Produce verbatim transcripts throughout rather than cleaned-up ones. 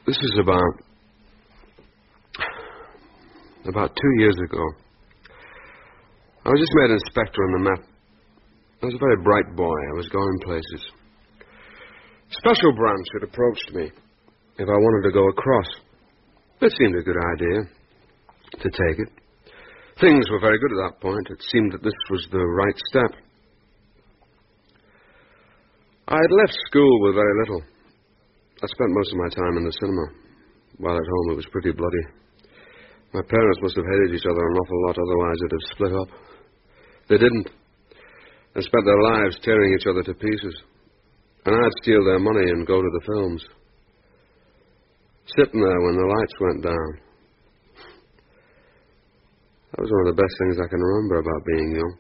This is about... About two years ago. I was just made inspector on the map. I was a very bright boy. I was going places. Special branch had approached me if I wanted to go across. It seemed a good idea to take it. Things were very good at that point. It seemed that this was the right step. I had left school with very little. I spent most of my time in the cinema. While at home, it was pretty bloody. My parents must have hated each other an awful lot, otherwise they'd have split up. They didn't. They spent their lives tearing each other to pieces. And I'd steal their money and go to the films. Sitting there when the lights went down. That was one of the best things I can remember about being young.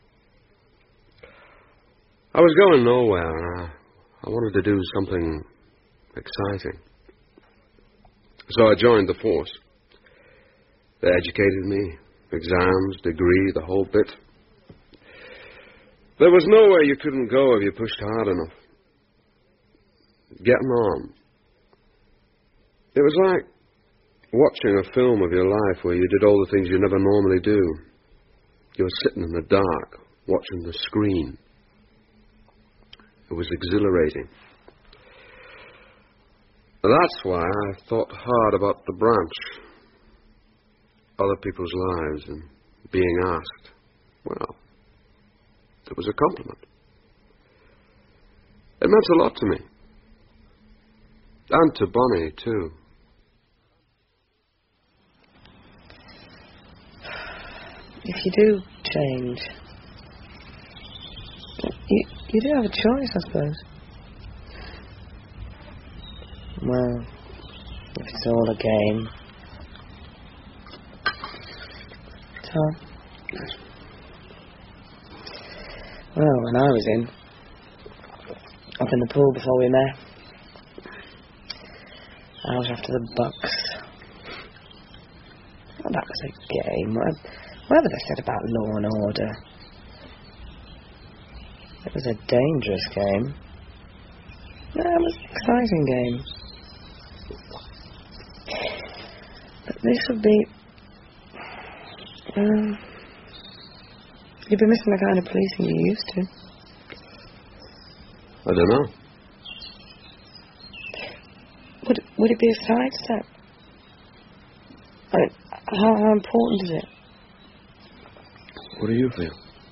I was going nowhere, and I, I wanted to do something exciting. So I joined the force. They educated me. Exams, degree, the whole bit. There was nowhere you couldn't go if you pushed hard enough. Getting on. It was like watching a film of your life where you did all the things you never normally do. You were sitting in the dark, watching the screen. It was exhilarating. That's why I thought hard about the branch. Other people's lives and being asked. Well, it was a compliment. It meant a lot to me. And to Bonnie, too. If you do change, you, you do have a choice, I suppose. Well, if it's all a game. Tom? Well, when I was in, up in the pool before we met, I was after the bucks. Well, that was a game. Whatever they said about law and order. It was a dangerous game. No, it was an exciting game. But this would be... Um, you'd be missing the kind of policing you used to. I don't know. Would, would it be a sidestep? I mean, how, how important is it? What do you feel?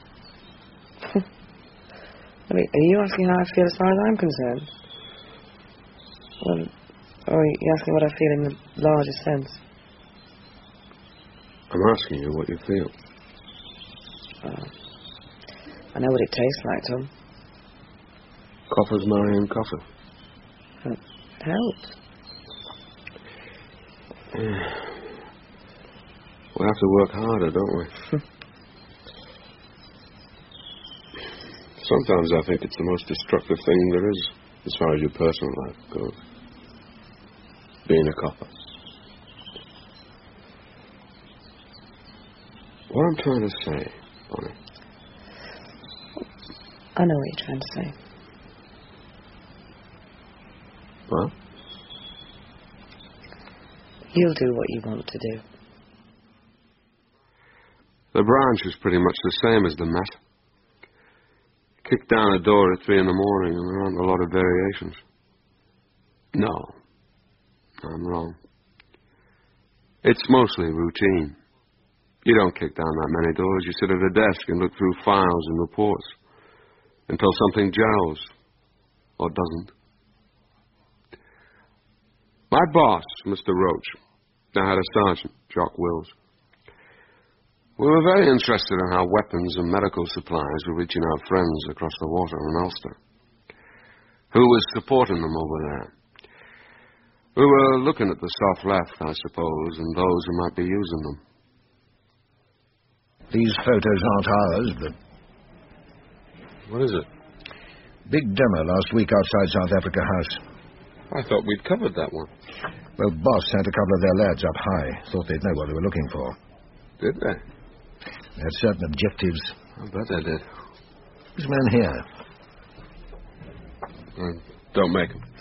I mean, are you asking how I feel as far as I'm concerned? Well, or are you asking what I feel in the larger sense? I'm asking you what you feel. Oh. I know what it tastes like, Tom. Coffers marrying coffer. It helps. Yeah. We have to work harder, don't we? Sometimes I think it's the most destructive thing there is, as far as your personal life goes. Being a copper. What I'm trying to say, Bonnie... I know what you're trying to say. Well? You'll do what you want to do. The branch is pretty much the same as the Met. Kick down a door at three in the morning and there aren't a lot of variations. No. I'm wrong. It's mostly routine. You don't kick down that many doors. You sit at a desk and look through files and reports until something gels or doesn't. My boss, Mister Roach, I had a sergeant, Jock Wills. We were very interested in how weapons and medical supplies were reaching our friends across the water in Ulster. Who was supporting them over there? We were looking at the soft left, I suppose, and those who might be using them. These photos aren't ours, but... What is it? Big demo last week outside South Africa House. I thought we'd covered that one. Well, Boss sent a couple of their lads up high. Thought they'd know what they were looking for. Did they? They had certain objectives. I bet they did. This man here. Uh, don't make him.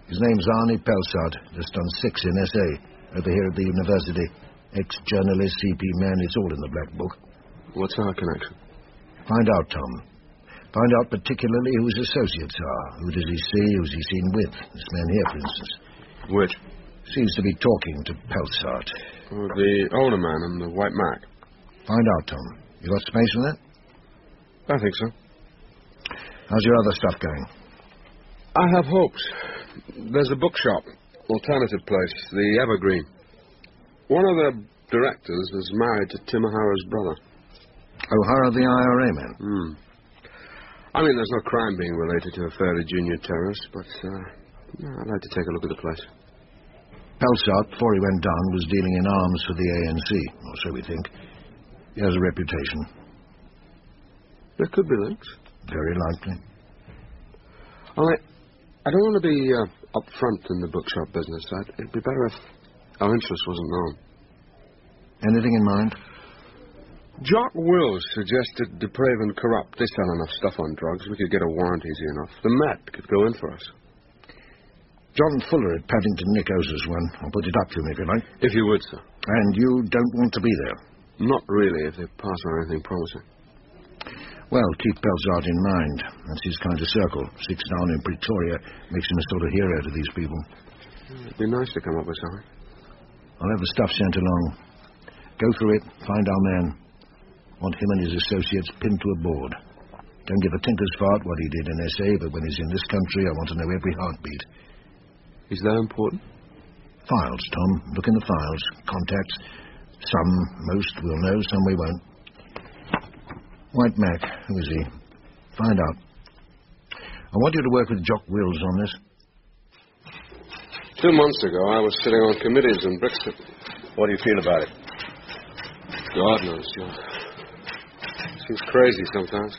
His name's Arnie Pelsart, just done six in S A, over here at the university. Ex-journalist, C P man, it's all in the black book. What's our connection? Find out, Tom. Find out particularly who his associates are. Who does he see? Who's he seen with? This man here, for instance. Which? Seems to be talking to Pelsart. Oh, the older man and the white Mac. Find out, Tom. You got space for that? I think so. How's your other stuff going? I have hopes. There's a bookshop, alternative place, the Evergreen. One of the directors was married to Tim O'Hara's brother. O'Hara, the I R A man? Hmm. I mean, there's no crime being related to a fairly junior terrorist, but uh, I'd like to take a look at the place. Pelsart, before he went down, was dealing in arms for the A N C, or so we think. He has a reputation. There could be links. Very likely. All right. I don't want to be uh, up front in the bookshop business. I'd, it'd be better if our interest wasn't known. Anything in mind? Jock Wills suggested depraved and corrupt. They sell enough stuff on drugs. We could get a warrant easy enough. The Met could go in for us. John Fuller at Paddington Nick owes us one. I'll put it up to him if you like. If you would, sir. And you don't want to be there? Not really, if they pass on anything promising. Well, keep Pelsart in mind. That's his kind of circle. Six down in Pretoria makes him a sort of hero to these people. It'd be nice to come up with something. I'll have the stuff sent along. Go through it, find our man. Want him and his associates pinned to a board. Don't give a tinker's fart what he did in S A, but when he's in this country, I want to know every heartbeat. Is that important? Files, Tom. Look in the files. Contacts. Some, most, we'll know, some we won't. White Mac, who is he? Find out. I want you to work with Jock Wills on this. Two months ago, I was sitting on committees in Brixton. What do you feel about it? God knows, John. Seems crazy sometimes.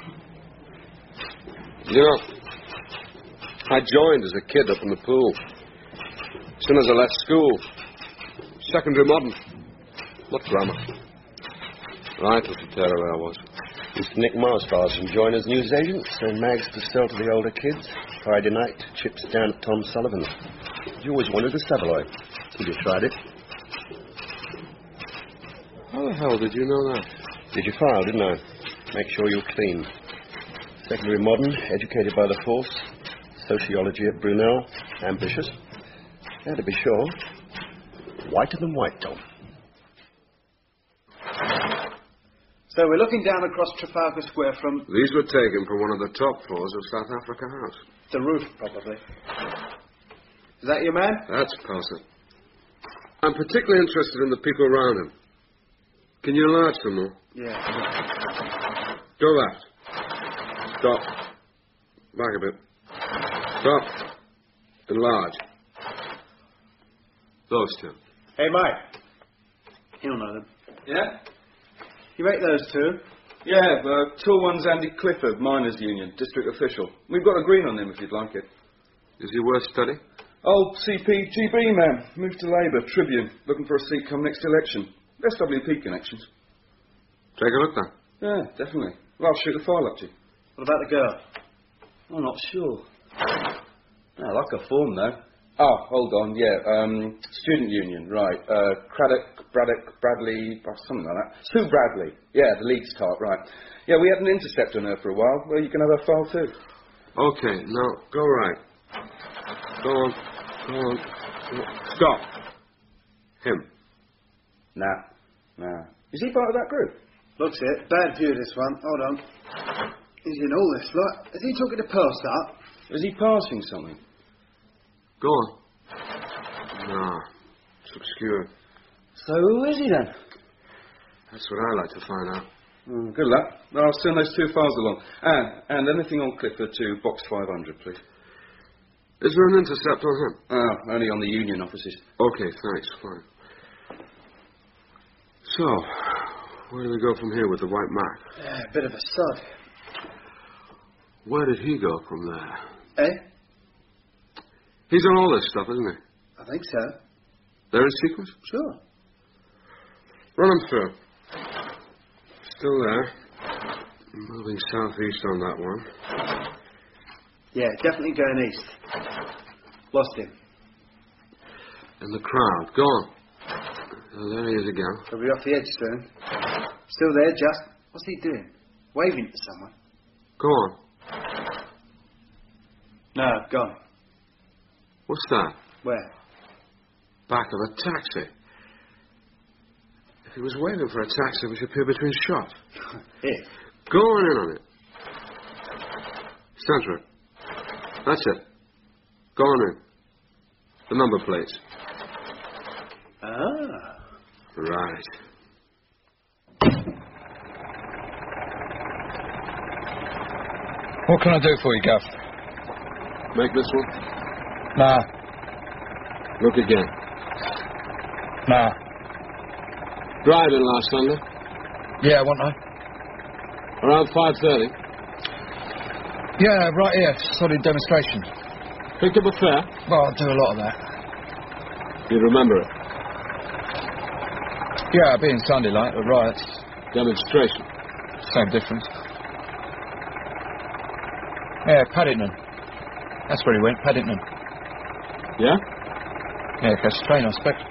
You know, I joined as a kid up in the pool. As soon as I left school, secondary modern. What grammar? Right was the terror I was. Mister Nick Marsfars from Joiner's newsagent, and mags to sell to the older kids. Friday night, chips down at Tom Sullivan's. You always wanted a Saveloy. Have you tried it? How the hell did you know that? Did you file, didn't I? Make sure you're clean. Secondary modern, educated by the force. Sociology at Brunel. Ambitious. Yeah, to be sure. Whiter than white, Tom. So we're looking down across Trafalgar Square from... These were taken from one of the top floors of South Africa House. The roof, probably. Is that your man? That's Parson. I'm particularly interested in the people around him. Can you enlarge them more? Yeah. Go left. Stop. Back a bit. Stop. Enlarge. Those two. Hey, Mike. He'll know them. Yeah? You make those two? Yeah, the tall one's Andy Clifford, Miners' Union, district official. We've got a green on him if you'd like it. Is he worth study? Old C P G B man, moved to Labour, Tribune, looking for a seat come next election. S W P connections. Take a look then. Yeah, definitely. Well, I'll shoot the file up to you. What about the girl? I'm not sure. I like her form, though. Oh, hold on, yeah, um, student union, right. Uh, Craddock, Braddock, Bradley, oh, something like that. Sue Bradley. Yeah, the Leeds type, right. Yeah, we had an intercept on her for a while. Well, you can have her file, too. Okay, now, go right. Go on. Go on. Stop. Him. Nah. Nah. Is he part of that group? Looks it. Bad view, this one. Hold on. He's in all this lot. Is he talking to Pelsart? Is he passing something? Go on. No. It's obscure. So who is he then? That's what I like to find out. Mm, good luck. I'll send those two files along. And, and anything on Clifford to box five hundred, please. Is there an intercept on him? Ah, only on the union offices. Okay, thanks. Fine. So, where do we go from here with the white Mac? Yeah, a bit of a sod. Where did he go from there? Eh? He's on all this stuff, isn't he? I think so. They're in sequence? Sure. Run him through. Still there. Moving southeast on that one. Yeah, definitely going east. Lost him. In the crowd. Go on. Oh, there he is again. He'll be off the edge soon. Still there, just. What's he doing? Waving to someone. Go on. No, gone. What's that? Where? Back of a taxi. If he was waiting for a taxi, we should appear between shots. Here. Go on in on it. Center it. That's it. Go on in. The number plates. Ah. Right. What can I do for you, Gav? Make this one? Nah. Look again. Nah. Driving last Sunday? Yeah, wasn't I? Around five thirty? Yeah, right here. Solid demonstration. Picked up a fare? Well, I do a lot of that. You remember it? Yeah, being Sunday like, the riots. Demonstration? Same difference. Yeah, Paddington. That's where he went, Paddington. Yeah? Yeah, catch the train, I expect.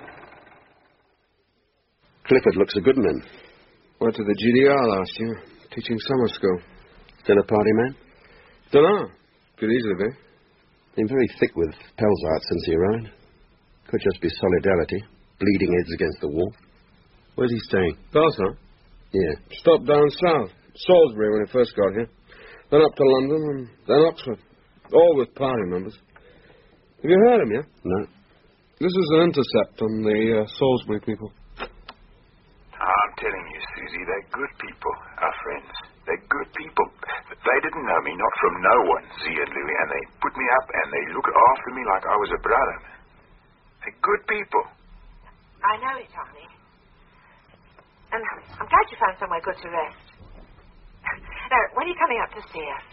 Clifford looks a good man. Went to the G D R last year, teaching summer school. Still a party man? Dunno. Could easily be. Been very thick with Pelzart since he arrived. Could just be solidarity. Bleeding heads against the wall. Where's he staying? Pelzart? Yeah. Stopped down south. Salisbury when he first got here. Then up to London and then Oxford. All with party members. Have you heard him yet? No. This is an intercept on the uh, Salisbury people. I'm telling you, Susie, they're good people, our friends. They're good people. They didn't know me, not from no one, Z and Louis, and they put me up and they look after me like I was a brother. They're good people. I know it, Arnie. And I'm glad you found somewhere good to rest. Now, when are you coming up to see us?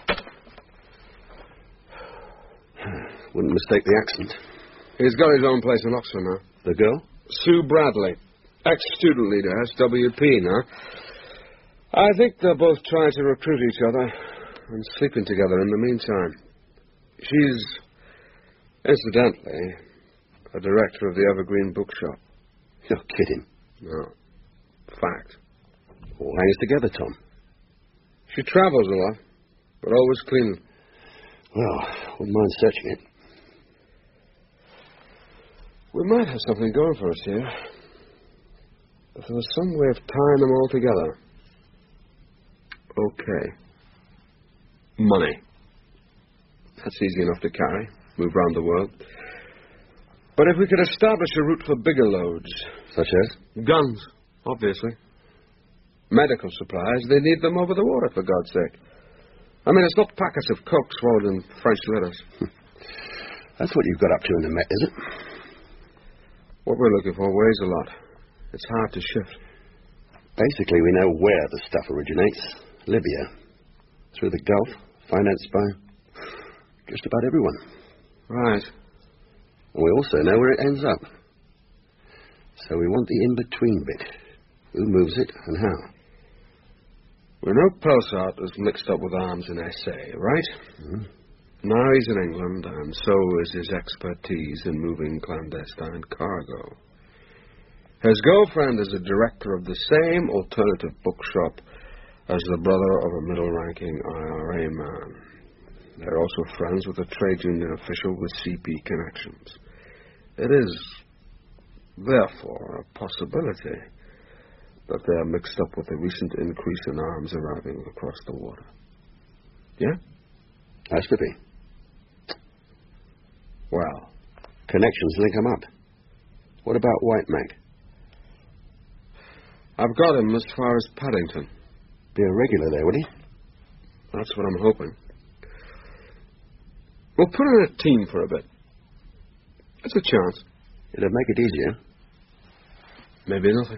Wouldn't mistake the accent. He's got his own place in Oxford now. The girl? Sue Bradley. Ex-student leader, S W P now. I think they're both trying to recruit each other and sleeping together in the meantime. She's, incidentally, a director of the Evergreen Bookshop. You're kidding. No. Fact. All hangs together, Tom. She travels a lot, but always clean. Well, wouldn't mind searching it. We might have something going for us here. If there was some way of tying them all together. Okay. Money. That's easy enough to carry. Move round the world. But if we could establish a route for bigger loads. Such as? Guns, obviously. Medical supplies, they need them over the water, for God's sake. I mean, it's not packets of coke swallowed in French letters. That's what you've got up to in the Met, is it? What we're looking for weighs a lot. It's hard to shift. Basically, we know where the stuff originates. Libya. Through the Gulf. Financed by just about everyone. Right. And we also know where it ends up. So we want the in-between bit. Who moves it and how? We know Pelzart is mixed up with arms in S A, right? Mm-hmm. Now he's in England, and so is his expertise in moving clandestine cargo. His girlfriend is a director of the same alternative bookshop as the brother of a middle-ranking I R A man. They're also friends with a trade union official with C P connections. It is, therefore, a possibility that they are mixed up with the recent increase in arms arriving across the water. Yeah? Has to be. Well. Connections link them up. What about White Mac? I've got him as far as Paddington. Be a regular there, would he? That's what I'm hoping. We'll put in a team for a bit. It's a chance. It'll make it easier. Maybe nothing.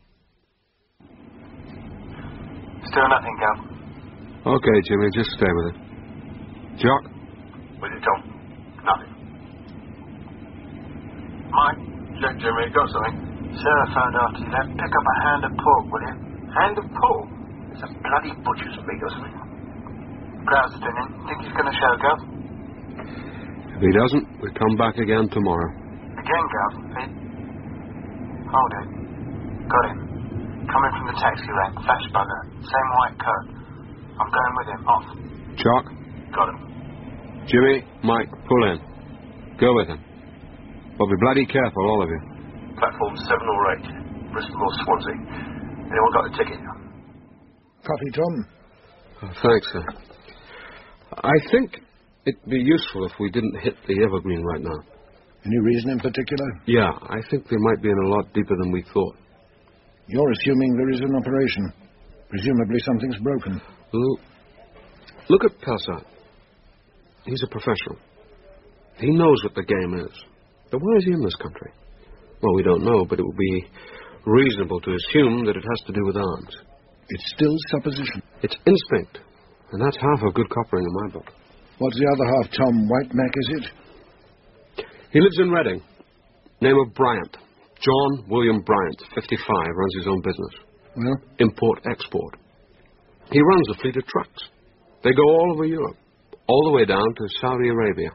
Still nothing, Cal. Okay, Jimmy, just stay with it. Jock? With it, Tom? Nothing. Mike? Check, Jimmy. Got something? Sarah phoned after you left. Pick up a hand of pork, will you? Hand of pork? It's a bloody butcher's meat or something. Crowd's thinning. Think he's going to show, Cal? If he doesn't, we come back again tomorrow. Again, Gav, Pete. Hold it. Got him. Coming from the taxi rank, flash bugger. Same white coat. I'm going with him. Off. Chalk? Got him. Jimmy, Mike, pull in. Go with him. But be bloody careful, all of you. Platform seven or eight. Bristol or Swansea. Anyone got a ticket? Coffee, Tom? Oh, thanks, sir. I think it'd be useful if we didn't hit the Evergreen right now. Any reason in particular? Yeah, I think they might be in a lot deeper than we thought. You're assuming there is an operation. Presumably something's broken. Look, look at Pelsart. He's a professional. He knows what the game is. But why is he in this country? Well, we don't know, but it would be reasonable to assume that it has to do with arms. It's still supposition. It's instinct. And that's half of good coppering in my book. What's the other half, Tom? White Mac, is it? He lives in Reading. Name of Bryant. John William Bryant, fifty-five, runs his own business. Well? Import-export. He runs a fleet of trucks. They go all over Europe, all the way down to Saudi Arabia.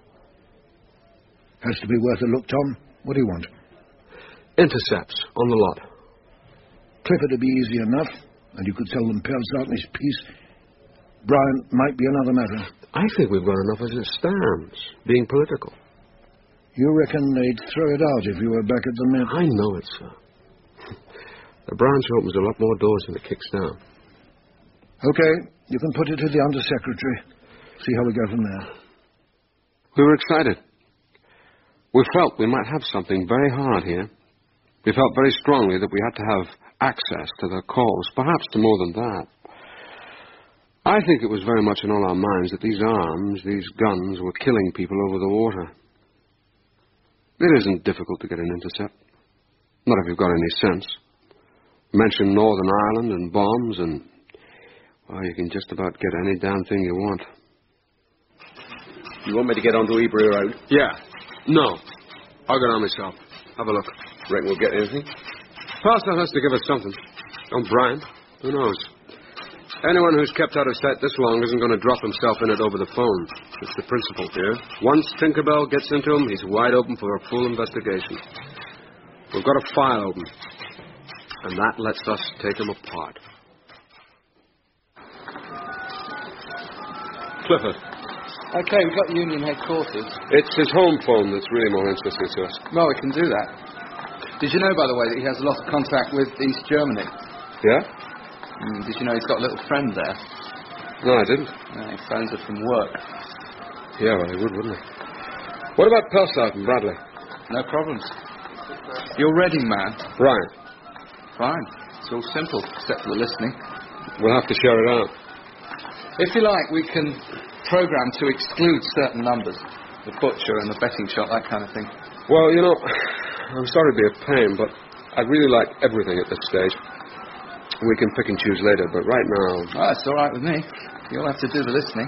Has to be worth a look, Tom. What do you want? Intercepts on the lot. Clifford would be easy enough, and you could tell them Pelsart and his piece. Bryant might be another matter. I think we've got enough as it stands, being political. You reckon they'd throw it out if you were back at the Met? I know it, sir. The branch opens a lot more doors than it kicks down. Okay, you can put it to the Undersecretary. See how we go from there. We were excited. We felt we might have something very hard here. We felt very strongly that we had to have access to their calls, perhaps to more than that. I think it was very much in all our minds that these arms, these guns, were killing people over the water. It isn't difficult to get an intercept. Not if you've got any sense. Mention Northern Ireland and bombs and, well, you can just about get any damn thing you want. You want me to get onto Ebury Road? Yeah. No. I'll get on myself. Have a look. Reckon we'll get anything? Pastor has to give us something. Oh, Brian. Who knows? Anyone who's kept out of sight this long isn't going to drop himself in it over the phone. It's the principle here. Once Tinkerbell gets into him, he's wide open for a full investigation. We've got a file open. And that lets us take him apart. Clifford. Okay, we've got the Union headquarters. It's his home phone that's really more interesting to us. Well, we can do that. Did you know, by the way, that he has a lot of contact with East Germany? Yeah? Mm, did you know he's got a little friend there? No, I didn't. No, he phones her from work. Yeah, well, he would, wouldn't he? What about Pelsart and Bradley? No problems. You're ready, man. Right. Fine. It's all simple, except for the listening. We'll have to share it out. If you like, we can program to exclude certain numbers. The butcher and the betting shop, that kind of thing. Well, you know, I'm sorry to be a pain, but I'd really like everything at this stage. We can pick and choose later, but right now... Oh, it's all right with me. You'll have to do the listening.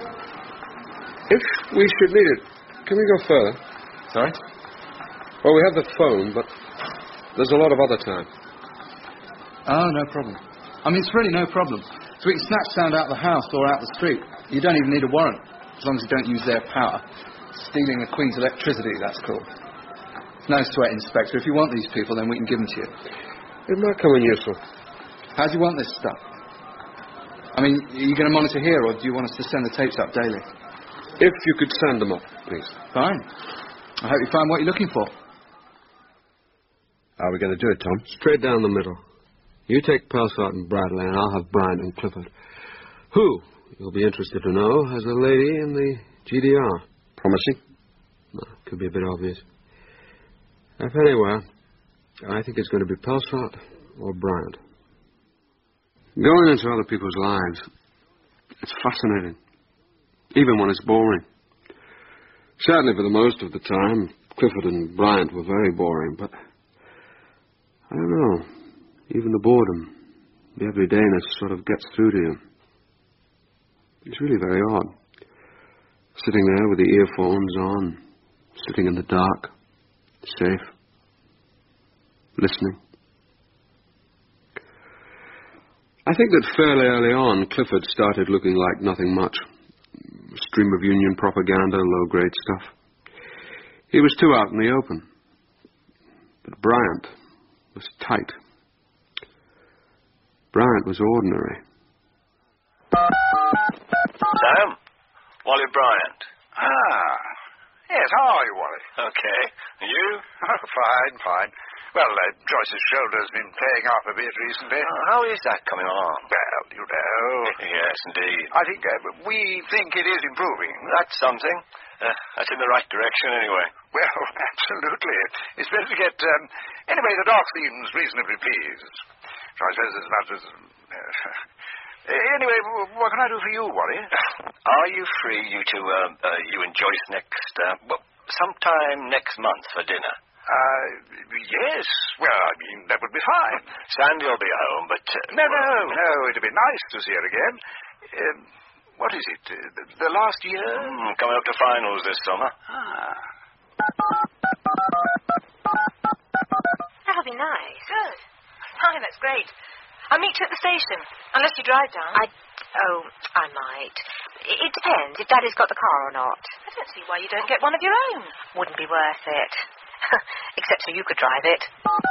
If we should need it, can we go further? Sorry? Well, we have the phone, but there's a lot of other time. Oh, no problem. I mean, it's really no problem. So we can snatch sound out the house or out the street. You don't even need a warrant, as long as you don't use their power. Stealing the Queen's electricity, that's cool. No sweat, Inspector. If you want these people, then we can give them to you. It might come in useful. How do you want this stuff? I mean, are you going to monitor here, or do you want us to send the tapes up daily? If you could send them up, please. Fine. I hope you find what you're looking for. How are we going to do it, Tom? Straight down the middle. You take Pelsart and Bradley, and I'll have Bryant and Clifford. Who, you'll be interested to know, has a lady in the G D R. Promising? No, could be a bit obvious. If anywhere, I think it's going to be Pelsart or Bryant. Going into other people's lives, it's fascinating, even when it's boring. Sadly, for the most of the time, Clifford and Bryant were very boring, but I don't know, even the boredom, the everydayness sort of gets through to you. It's really very odd. Sitting there with the earphones on, sitting in the dark, safe, listening. I think that fairly early on, Clifford started looking like nothing much. Stream of Union propaganda, low-grade stuff. He was too out in the open. But Bryant was tight. Bryant was ordinary. Sam? Wally Bryant. Ah. Yes, how are you, Wally? Okay. You? Oh, fine, fine. Well, uh, Joyce's shoulder's been playing up a bit recently. Oh, how is that coming along? Well, you know. Yes, indeed. I think uh, we think it is improving. That's something. Uh, that's in the right direction, anyway. Well, absolutely. It's better to get... Um, anyway, the doc seems reasonably pleased. I suppose as much as... Uh, anyway, what can I do for you, Wally? Are you free, you two, uh, uh, you and Joyce, next... Uh, well, sometime next month for dinner? Uh, yes. Well, I mean, that would be fine. Sandy will be home, but... Uh, no, no, no. It'd be nice to see her again. Um, what is it? Uh, the, the last year? Mm, coming up to finals this summer. Ah. That'll be nice. Good. Fine, that's great. I'll meet you at the station. Unless you drive down. I... Oh, I might. It, it depends if Daddy's got the car or not. I don't see why you don't get one of your own. Wouldn't be worth it. Except so you could drive it.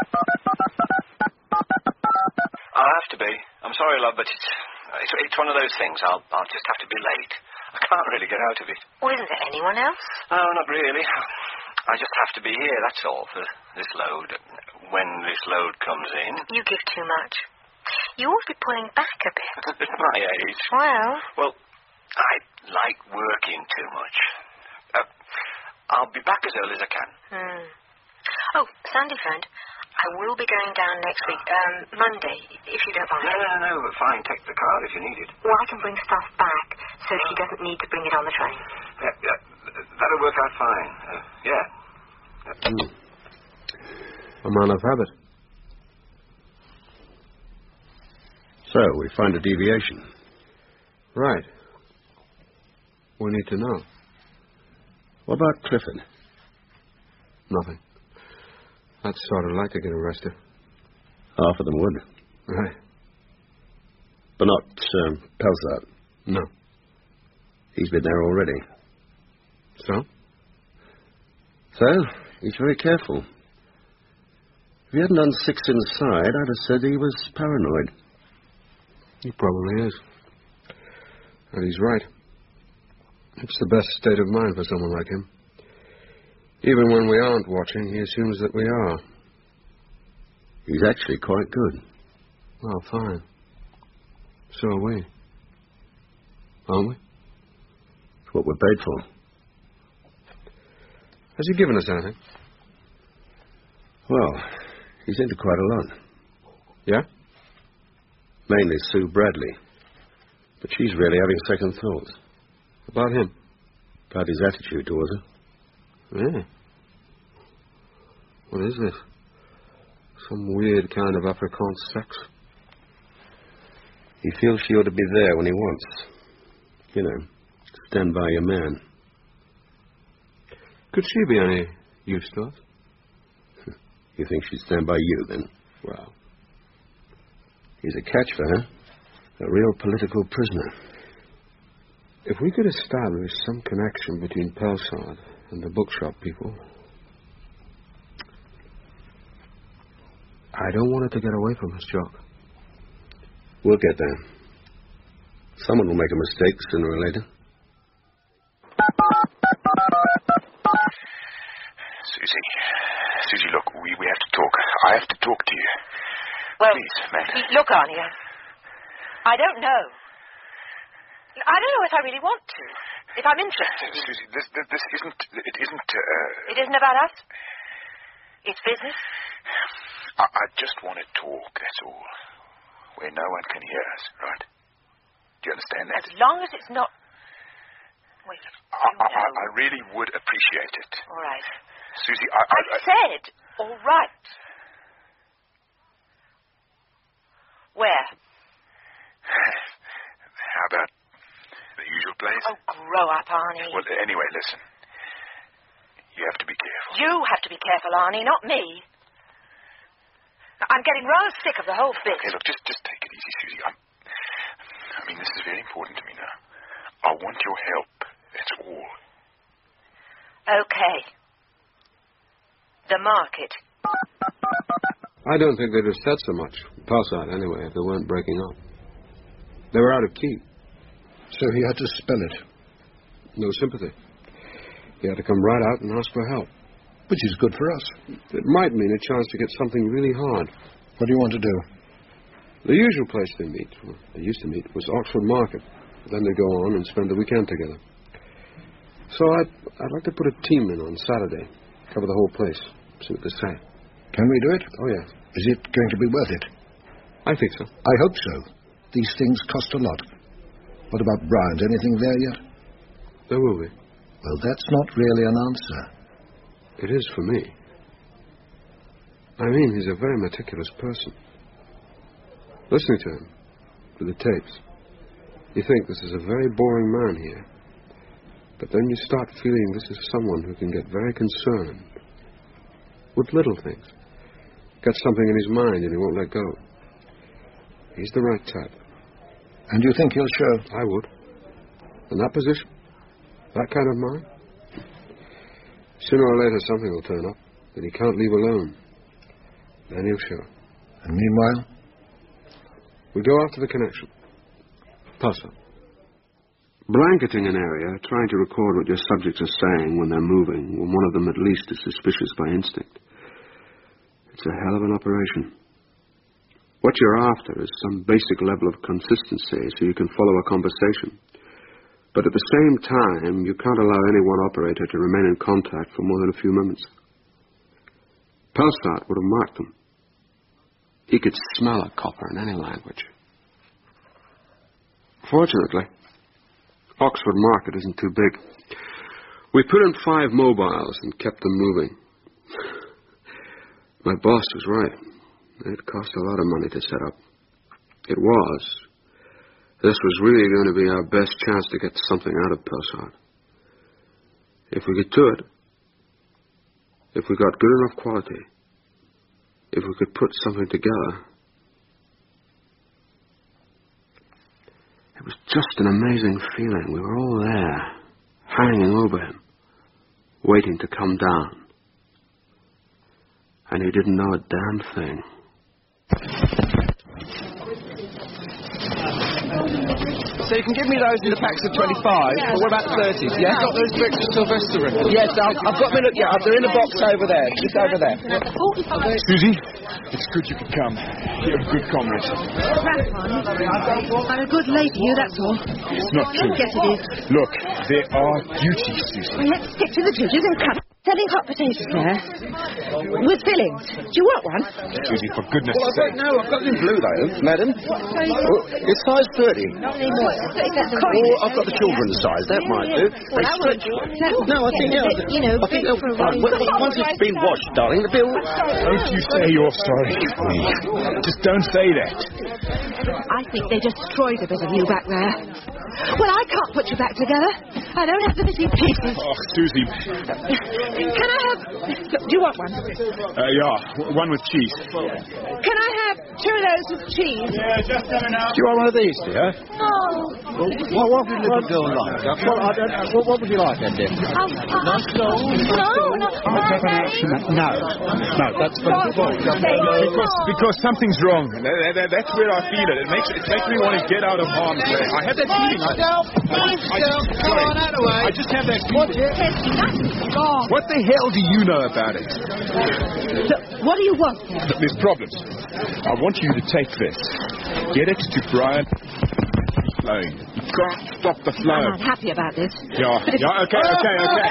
I'll have to be. I'm sorry, love, but it's, it's, it's one of those things. I'll, I'll just have to be late. I can't really get out of it. Well, isn't there anyone else? No, not really. I just have to be here, that's all, for this load. When this load comes in. You give too much. You ought to be pulling back a bit. At my age. Well? Well, I like working too much. Uh, I'll be back as early as I can. Hmm. Oh, Sandy phoned. I will be going down next week, um, Monday, if you don't mind. No, no, no, but fine. Take the car if you need it. Well, I can bring stuff back, so she doesn't need to bring it on the train. Yeah, yeah, that'll work out fine. Uh, yeah. Mm. A man of habit. So, we find a deviation. Right. We need to know. What about Clifford? Nothing. I'd sort of like to get arrested. Half of them would. Right. But not um, Pelzart. No. He's been there already. So? So, he's very careful. If he hadn't done six inside, I'd have said he was paranoid. He probably is. And he's right. It's the best state of mind for someone like him. Even when we aren't watching, he assumes that we are. He's actually quite good. Well, fine. So are we. Aren't we? It's what we're paid for. Has he given us anything? Well, he's into quite a lot. Yeah? Mainly Sue Bradley. But she's really having second thoughts. About him? About his attitude towards her. Yeah. What is this? Some weird kind of Afrikaans sex? He feels she ought to be there when he wants. You know, stand by your man. Could she be any use to us? You think she'd stand by you, then? Well. He's a catch for her. A real political prisoner. If we could establish some connection between Pelzart and the bookshop people... I don't want it to get away from us, Jock. We'll get there. Someone will make a mistake sooner or later. Susie. Susie, look, we, we have to talk. I have to talk to you. Well, please, man. Look, Arnie, I don't know. I don't know if I really want to. If I'm interested. Susie, this, this, this isn't... It isn't... Uh... It isn't about us? It's business? I, I just want to talk, that's all. Where no one can hear us, right? Do you understand that? As long as it's not... Wait, I, I, I, I really would appreciate it. All right. Susie, I... I, I, I said, all right. Where? How about the usual place? Oh, grow up, Arnie. Well, anyway, listen. You have to be careful. You have to be careful, Arnie, not me. I'm getting rather sick of the whole bit. Okay, look, just just take it easy, Susie. I'm, I mean, this is very important to me now. I want your help. That's all. Okay. The market. I don't think they'd have said so much, Pulsar anyway, if they weren't breaking up. They were out of key. So he had to spell it. No sympathy. He had to come right out and ask for help. Which is good for us. It might mean a chance to get something really hard. What do you want to do? The usual place they meet, well, they used to meet, was Oxford Market. Then they go on and spend the weekend together. So I'd, I'd like to put a team in on Saturday. Cover the whole place. See what they say. Can we do it? Oh, yes. Is it going to be worth it? I think so. I hope so. These things cost a lot. What about Bryant? Anything there yet? There will be. Well, that's not really an answer. It is for me. I mean, he's a very meticulous person. Listening to him, to the tapes, you think this is a very boring man here. But then you start feeling this is someone who can get very concerned with little things. Got something in his mind and he won't let go. He's the right type. And you think he'll show? I would. In that position, that kind of mind, sooner or later something will turn up that he can't leave alone. Then he'll show. And meanwhile? We go after the connection. Puzzle. Blanketing an area, trying to record what your subjects are saying when they're moving, when one of them at least is suspicious by instinct. It's a hell of an operation. What you're after is some basic level of consistency so you can follow a conversation. But at the same time, you can't allow any one operator to remain in contact for more than a few moments. Pelsart would have marked them. He could smell a copper in any language. Fortunately, Oxford Market isn't too big. We put in five mobiles and kept them moving. My boss was right. It cost a lot of money to set up. It was. This was really going to be our best chance to get something out of Pelsart. If we could do it, if we got good enough quality, if we could put something together, it was just an amazing feeling. We were all there, hanging over him, waiting to come down. And he didn't know a damn thing. So you can give me those in the packs of twenty-five, but what about thirties, yeah? I've got those for extra Sylvester records. Yes, I've, I've got me, look, yeah, they're in a box over there, just over there. Susie, it's good you could come. You're a good comrade. I'm a good lady to you, that's all. It's not true. Yes, it is. Look, there are duties, Susie. Well, let's stick to the duties and cut. Selling hot potatoes there. With fillings. Do you want one? Susie, for goodness well, sake. No, I've got it in blue, though, madam. Oh, it's size thirty. Not anymore. Or I've got the children's size. That might do. Well, I stretch. would. No, I think, yeah. You know, I think they'll... Uh, well, once it's been washed, darling, the bill... Don't you say you're sorry for me. Just don't say that. I think they destroyed a bit of you back there. Well, I can't put you back together. I don't have the missing pieces. Oh, Susie. Can I have... Do you want one? Uh, yeah, one with cheese. Can I have two of those with cheese? Yeah, just coming out. Do you want one of these, dear? No. Well, what, what would little girl like? What, I don't, what, what would you like, then, dear? Um, nice doll? No, not No. No, that's for the boy. Because, because something's wrong. That, that, that's where I feel it. It makes, it makes me want to get out of harm's way. I have that feeling. I, I, I, just, Come on, out of the way. I just have that feeling. What the hell do you know about it? Look, what do you want? Look, there's problems. I want you to take this. Get it to Brian. Flowing. You can't stop the flow. I'm not happy about this. Yeah, yeah, okay, okay, okay.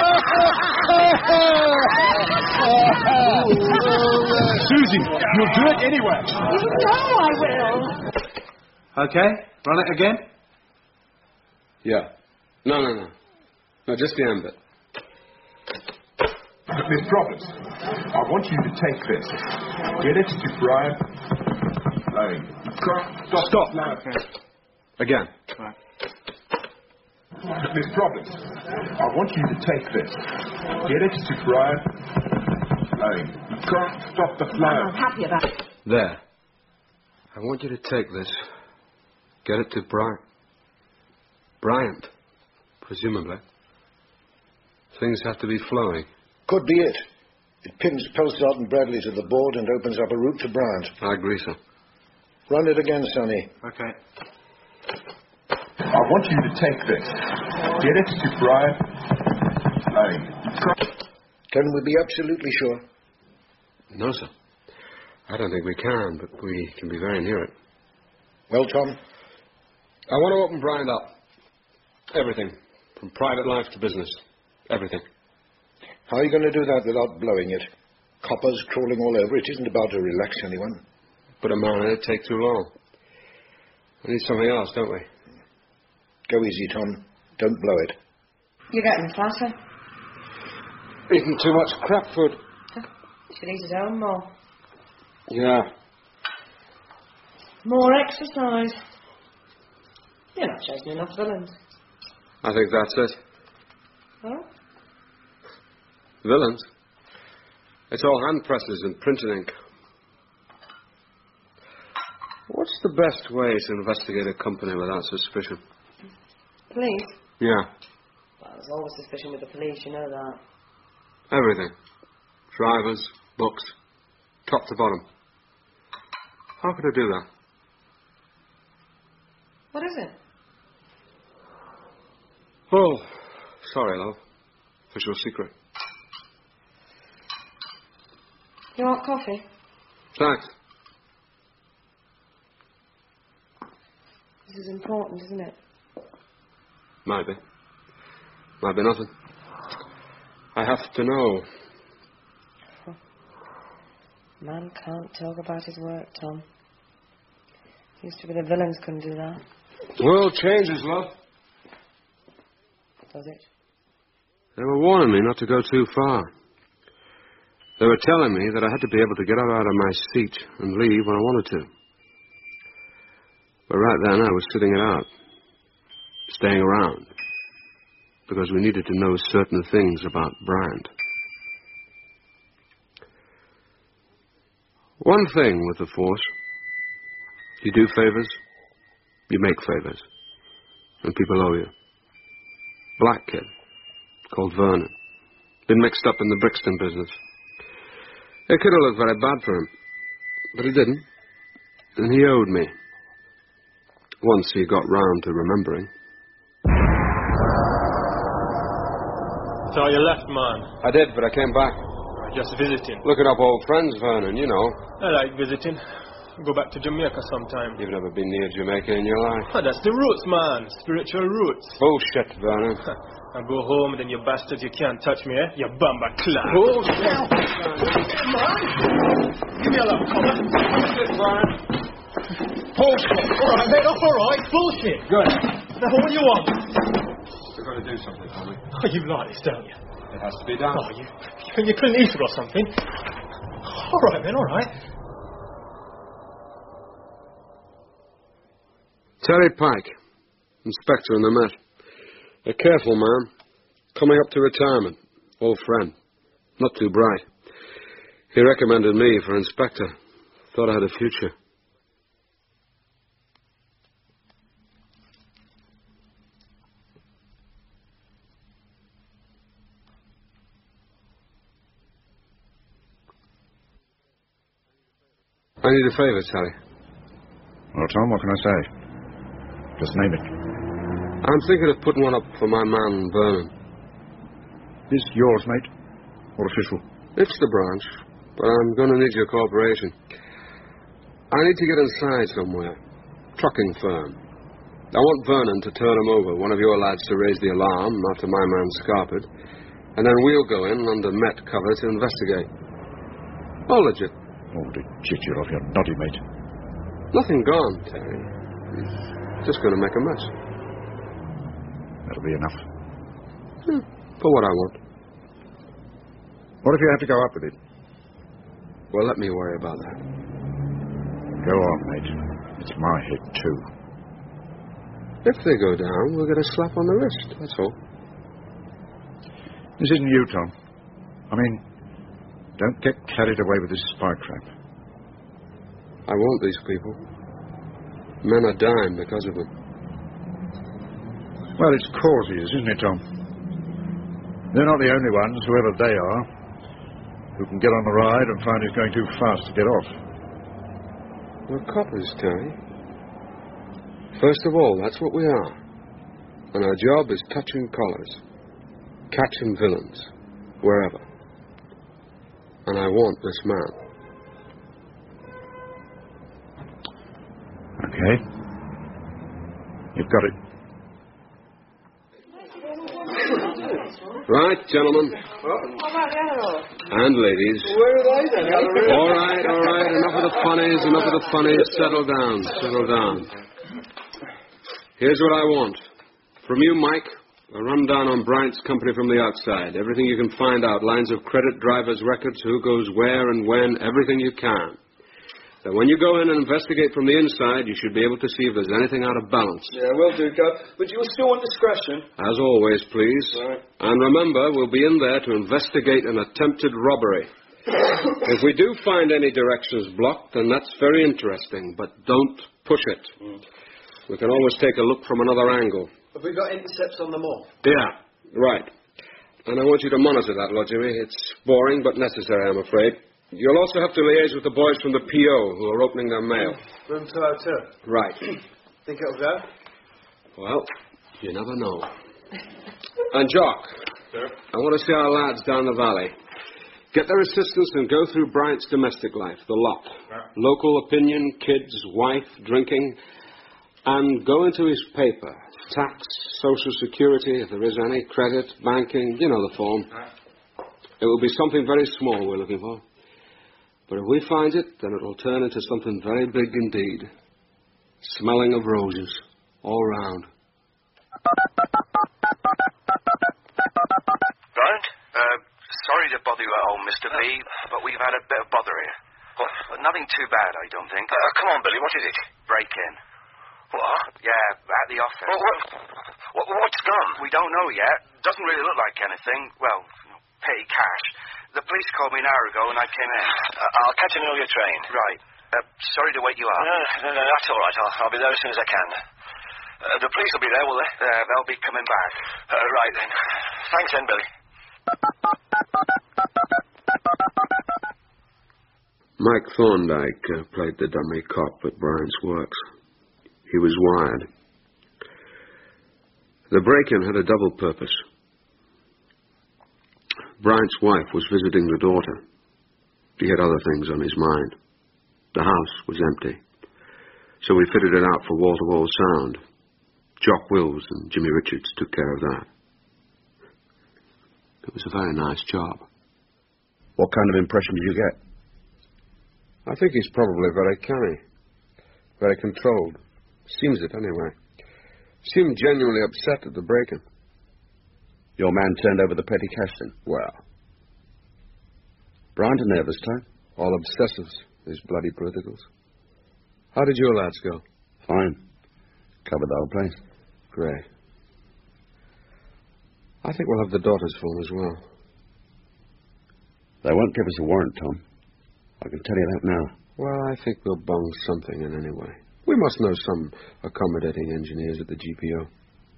Susie, you'll do it anyway. You know I will. Okay, run it again. Yeah. No, no, no. No, just the end bit. There's problems. I want you to take this. Get it to Brian. Flowing. You can't stop. Stop. the flow. Again. Right. There's problems. I want you to take this. Get it to Brian. Flowing. You can't stop the flow. I'm not happy about it. There. I want you to take this. Get it to Bryant. Bryant, presumably. Things have to be flowing. Could be it. It pins Pelsart and Bradley to the board and opens up a route to Bryant. I agree, sir. Run it again, Sonny. Okay. I want you to take this. Get it to Bryant Lane. Can we be absolutely sure? No, sir. I don't think we can, but we can be very near it. Well, Tom? I want to open Bryant up. Everything. From private life to business. Everything. How are you going to do that without blowing it? Coppers crawling all over it isn't about to relax anyone. Put a man in it, take too long. We need something else, don't we? Go easy, Tom. Don't blow it. You're getting fatter. Eating too much crap food. Should eat his own more. Yeah. More exercise. You're not chasing enough villains. I think that's it. Huh? Villains? It's all hand presses and printing ink. What's the best way to investigate a company without suspicion? Police? Yeah. Well, there's always suspicion with the police, you know that. Everything. Drivers, books, top to bottom. How could I do that? What is it? Oh, sorry, love. Official secret. You want coffee? Thanks. This is important, isn't it? Might be. Might be nothing. I have to know. Man can't talk about his work, Tom. Used to be the villains couldn't do that. World changes, love. Does it? They were warning me not to go too far. They were telling me that I had to be able to get out of my seat and leave when I wanted to. But right then I was sitting it out. Staying around. Because we needed to know certain things about Bryant. One thing with the Force. You do favors, you make favors. And people owe you. Black kid, called Vernon. Been mixed up in the Brixton business. It could have looked very bad for him. But he didn't. And he owed me. Once he got round to remembering. So you left, man? I did, but I came back. Just visiting. Looking up old friends, Vernon, you know. I like visiting. Go back to Jamaica sometime. You've never been near Jamaica in your life. Oh, that's the roots, man. Spiritual roots. Bullshit, Vernon. I go home, and then you bastards, you can't touch me, eh? You bamba clap. Bullshit. Man! Give me a little cover. Bullshit, Vernon. Bullshit. All right, mate, all right. Bullshit. Good. Now, what do you want? We've got to do something, Tommy. Oh, you like this, don't you? It has to be done. Oh, you, you, you Clint Eastwood or something. All right, then, all right. Terry Pike, inspector in the Met. A careful man, coming up to retirement, old friend, not too bright. He recommended me for inspector. Thought I had a future. I need a favour, Terry. Well, Tom, what can I say? Just name it. I'm thinking of putting one up for my man, Vernon. Is yours, mate? Or official? It's the branch, but I'm going to need your cooperation. I need to get inside somewhere. Trucking firm. I want Vernon to turn him over, one of your lads to raise the alarm after my man scarpered, and then we'll go in under Met cover to investigate. All legit. Oh, to cheat you off your noddy, mate. Nothing gone, Terry. He's just going to make a mess. That'll be enough. Hmm, for what I want. What if you have to go up with it? Well, let me worry about that. Go on, mate. It's my hit, too. If they go down, we'll get a slap on the wrist, that's all. This isn't you, Tom. I mean, don't get carried away with this spy crap. I want these people. Men are dying because of them. Well, it's causes, isn't it, Tom? They're not the only ones, whoever they are. who can get on the ride and find he's going too fast to get off. We're coppers, Terry. First of all, that's what we are. And our job is touching collars, catching villains, wherever. And I want this man. Okay. You've got it. Right, gentlemen. And ladies. Where are they then? All right, all right. Enough of the funnies, enough of the funnies. Settle down, settle down. Here's what I want. From you, Mike, a rundown on Bryant's company from the outside. Everything you can find out. Lines of credit, driver's records, who goes where and when, everything you can. Now, when you go in and investigate from the inside, you should be able to see if there's anything out of balance. Yeah, will do, Gov. But you still want discretion. As always, please. Right. And remember, we'll be in there to investigate an attempted robbery. If we do find any directions blocked, then that's very interesting, but don't push it. Mm. We can always take a look from another angle. Have we got intercepts on them all? Yeah, right. And I want you to monitor that, Lord Jimmy. It's boring but necessary, I'm afraid. You'll also have to liaise with the boys from the P O who are opening their mail. Room two oh two. Right. Think it'll go? Well, you never know. And Jock, Sir? I want to see our lads down the valley. Get their assistance and go through Bryant's domestic life, the lot. Right. Local opinion, kids, wife, drinking. And go into his paper. Tax, Social Security, if there is any, credit, banking, you know the form. Right. It will be something very small we're looking for. But if we find it, then it will turn into something very big indeed. Smelling of roses all round. Bryant, uh, sorry to bother you at home, Mister B, but we've had a bit of bother here. Well, nothing too bad, I don't think. Uh, come on, Billy, what is it? Break-in. What? Yeah, at the office. Well, what, what, what's gone? We don't know yet. Doesn't really look like anything. Well, petty cash. The police called me an hour ago and I came in. Uh, I'll catch an earlier train. Right. Uh, sorry to wake you up. No, no, no, that's all right. I'll, I'll be there as soon as I can. Uh, the police will be there, will they? Uh, they'll be coming back. Uh, right, then. Thanks, then, Billy. Mike Thorndyke uh, played the dummy cop at Bryant's Works. He was wired. The break-in had a double purpose. Bryant's wife was visiting the daughter. He had other things on his mind. The house was empty. So we fitted it out for wall-to-wall sound. Jock Wills and Jimmy Richards took care of that. It was a very nice job. What kind of impression did you get? I think he's probably very canny. Very controlled. Seems it, anyway. Seemed genuinely upset at the break-in. Your man turned over the petty cash then? Well. Bryant a nervous type? All obsessives, these bloody politicals. How did your lads go? Fine. Covered the whole place. Great. I think we'll have the daughter's phone as well. They won't give us a warrant, Tom. I can tell you that now. Well, I think we'll bung something in anyway. We must know some accommodating engineers at the G P O.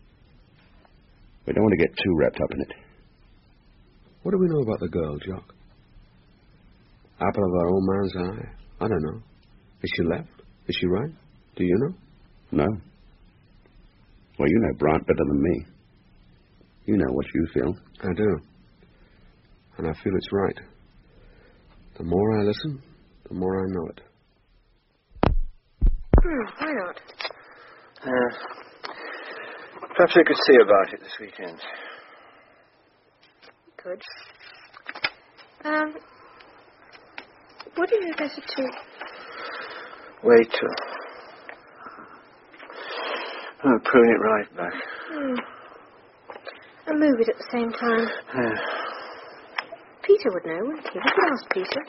We don't want to get too wrapped up in it. What do we know about the girl, Jock? Apple of our old man's eye? I don't know. Is she left? Is she right? Do you know? No. Well, you know Bryant better than me. You know what you feel. I do. And I feel it's right. The more I listen, the more I know it. Hmm, why not? Uh, perhaps we could see about it this weekend. Good. Um, what do you better to... Wait till... Oh, prune it right back. Hmm. And move it at the same time. Uh, Peter would know, wouldn't he? We could ask Peter.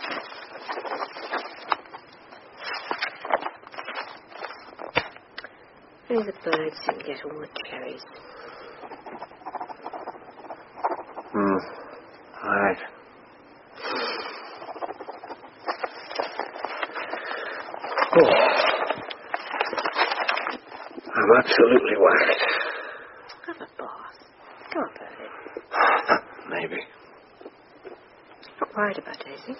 Only the birds didn't get all the cherries. Hmm. All right. Oh. I'm absolutely whacked. Have a bath. Go on, Bertie. Maybe. Not quiet about Daisy?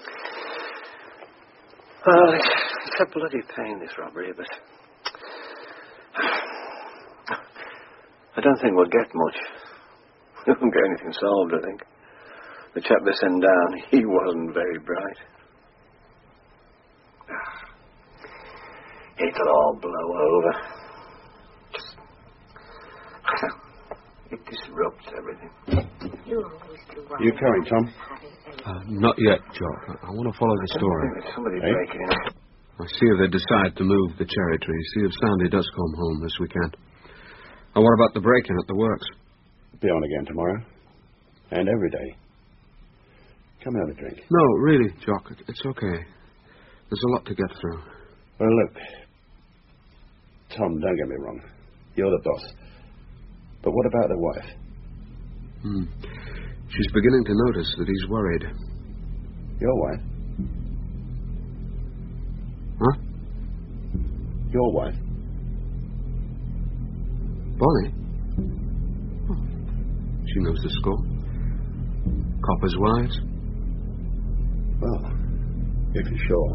Well, it's, it's a bloody pain, this robbery, but I don't think we'll get much. We won't get anything solved, I think. The chap they sent down, he wasn't very bright. It'll all blow over. Just... it disrupts everything. You're always too right. You coming, Tom? Uh, not yet, Jock. I, I want to follow the story. Somebody Hey? breaking in. I see if they decide to move the cherry tree. See if Sandy does come home this weekend. And what about the break-in at the works? Be on again tomorrow. And every day. Come have a drink. No, really, Jock. It, it's okay. There's a lot to get through. Well, look. Tom, don't get me wrong. You're the boss. But what about the wife? Hmm. She's beginning to notice that he's worried. Your wife? Huh? Your wife? Bonnie? Oh. She knows the score. Coppers' wives? Well, if you're sure.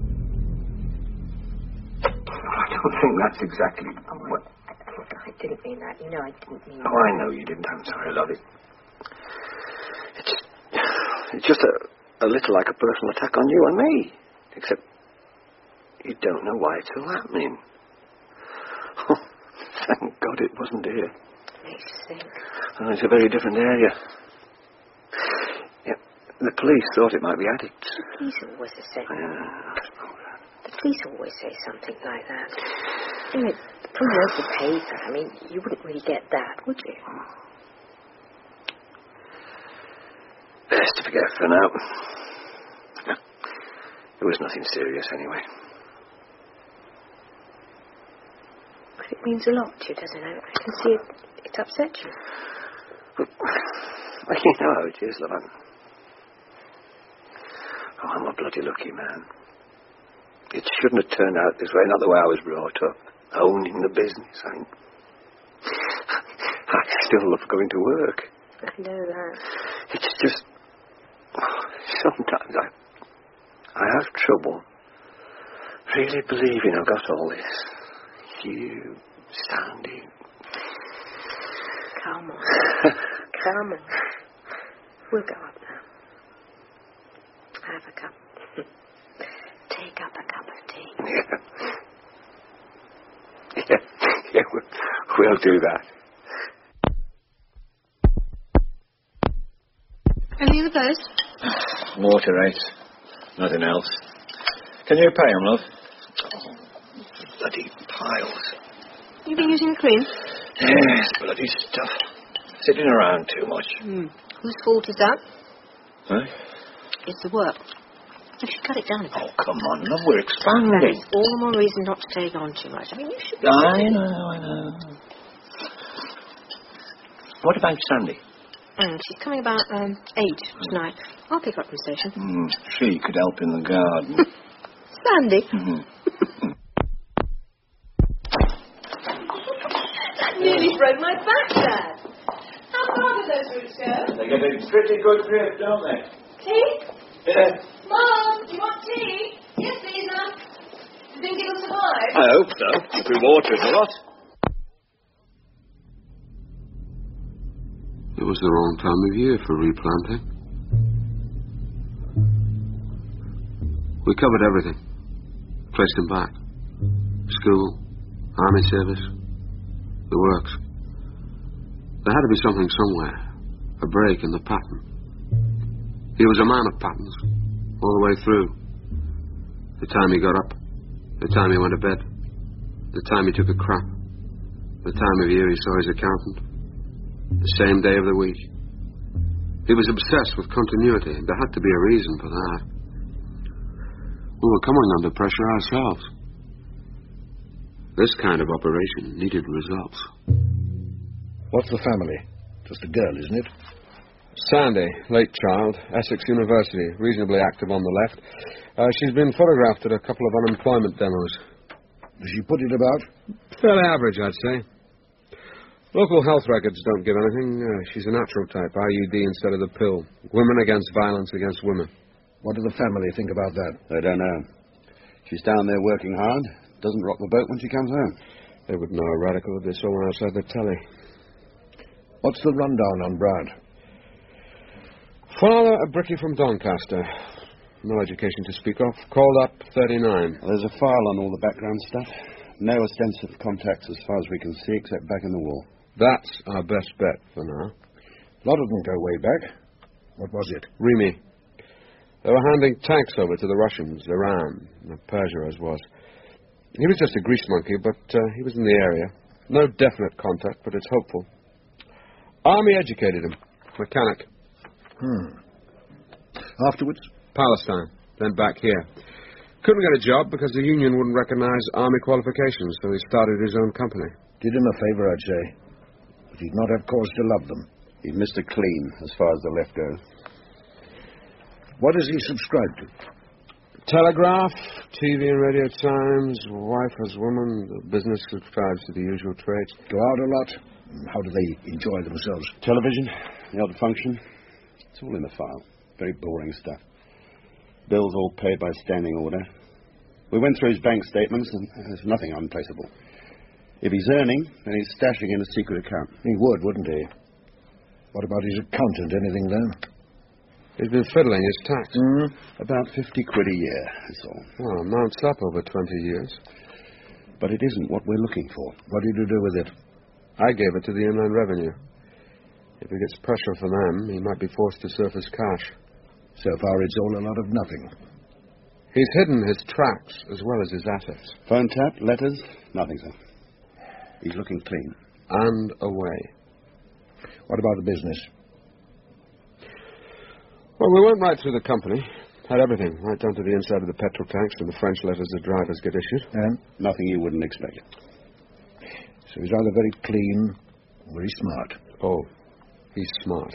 I don't think that's exactly what... I didn't mean that. You know I didn't mean Oh, that. I know you didn't. I'm sorry, love. It, it's, it's just a, a little like a personal attack on you and me. Except you don't know why it's all happening. Oh, thank God it wasn't here. Makes you think. Oh, it's a very different area. Yeah, the police thought it might be addicts. The police always say Yeah. The police always say something like that. Anyway, from the local paper, I mean, you wouldn't really get that, would you? Best to forget for now. It was nothing serious anyway. But it means a lot to you, doesn't it? I can see it, it upset you. Well, you know how it is, love. I'm, oh, I'm a bloody lucky man. It shouldn't have turned out this way, not the way I was brought up. Owning the business. I mean, I still love going to work. I know that. It's just... Sometimes I... I have trouble really believing I've got all this. You, Sandy... Come on. Come on. We'll go up now. Have a cup. Take up a cup of tea. Yeah. Yeah, yeah, we'll, we'll do that. Anything in the post? Water rates. Nothing else. Can you pay 'em, love? Oh, bloody piles. You been using the cream? Yes, bloody stuff. Sitting around too much. Hmm. Whose fault is that? Huh? It's the work. You should cut it down a bit. Oh, come on, love, we're expanding. That is all the more reason not to take on too much. I mean, you should be... I know, I know. What about Sandy? Mm, she's coming about um, eight tonight. I'll pick her up from the station. Mm, she could help in the garden. Sandy? Mm-hmm. That nearly broke my back, Dad. How far do those roots go? They get a pretty good grip, don't they? Tea? Yeah. Mom, do you want tea? Yes, please, Mum. Do you think it'll survive? I hope so. If we water it a lot. It was the wrong time of year for replanting. We covered everything. Placed him back. School, army service, the works. There had to be something somewhere. A break in the pattern. He was a man of patterns, all the way through. The time he got up, the time he went to bed, the time he took a crap, the time of year he saw his accountant, the same day of the week. He was obsessed with continuity. There had to be a reason for that. We were coming under pressure ourselves. This kind of operation needed results. What's the family? Just a girl, isn't it? Sandy, late child, Essex University, reasonably active on the left. Uh, she's been photographed at a couple of unemployment demos. Does she put it about? Fairly average, I'd say. Local health records don't give anything. Uh, she's a natural type, I U D instead of the pill. Women against violence against women. What do the family think about that? They don't know. She's down there working hard. Doesn't rock the boat when she comes home. They would know a radical if they saw her outside the telly. What's the rundown on Brad? Father, a brickie from Doncaster. No education to speak of. Called up thirty-nine. There's a file on all the background stuff. No ostensive contacts as far as we can see, except back in the war. That's our best bet for now. A lot of them go way back. What was it? Remy. They were handing tanks over to the Russians, Iran, Persia as was. He was just a grease monkey, but uh, he was in the area. No definite contact, but it's hopeful. Army educated him. Mechanic. Hmm. Afterwards? Palestine, then back here. Couldn't get a job because the union wouldn't recognize Army qualifications, so he started his own company. Did him a favor, I'd say. But he'd not have cause to love them. He's Mister Clean, as far as the left goes. What does he subscribe to? Telegraph, T V and Radio Times, wife as woman, the business subscribes to the usual trades. Go out a lot? How do they enjoy themselves? Television, the odd function. It's all in the file. Very boring stuff. Bills all paid by standing order. We went through his bank statements, and there's nothing untraceable. If he's earning, then he's stashing in a secret account. He would, wouldn't he? What about his accountant? Anything there? He's been fiddling his tax. Mm. About fifty quid a year, that's all. Well, it mounts up over twenty years. But it isn't what we're looking for. What did you do with it? I gave it to the Inland Revenue. If he gets pressure from them, he might be forced to surface cash. So far, it's all a lot of nothing. He's hidden his tracks as well as his assets. Phone tap, letters, nothing, sir. He's looking clean. And away. What about the business? Well, we went right through the company. Had everything, right down to the inside of the petrol tanks and the French letters the drivers get issued. And? Nothing you wouldn't expect. So he's either very clean or very smart. Oh, he's smart.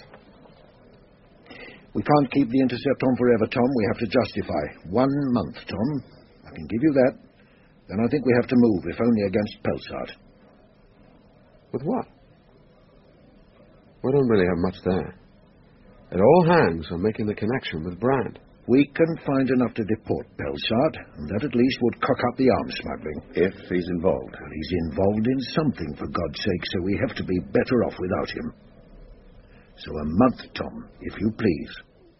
We can't keep the intercept on forever, Tom. We have to justify. One month, Tom. I can give you that. Then I think we have to move, if only against Pelsart. With what? We don't really have much there. It all hangs on making the connection with Brand. We can find enough to deport Pelsart, and that at least would cock up the arms smuggling. If he's involved. Well, he's involved in something, for God's sake, so we have to be better off without him. So a month, Tom, if you please.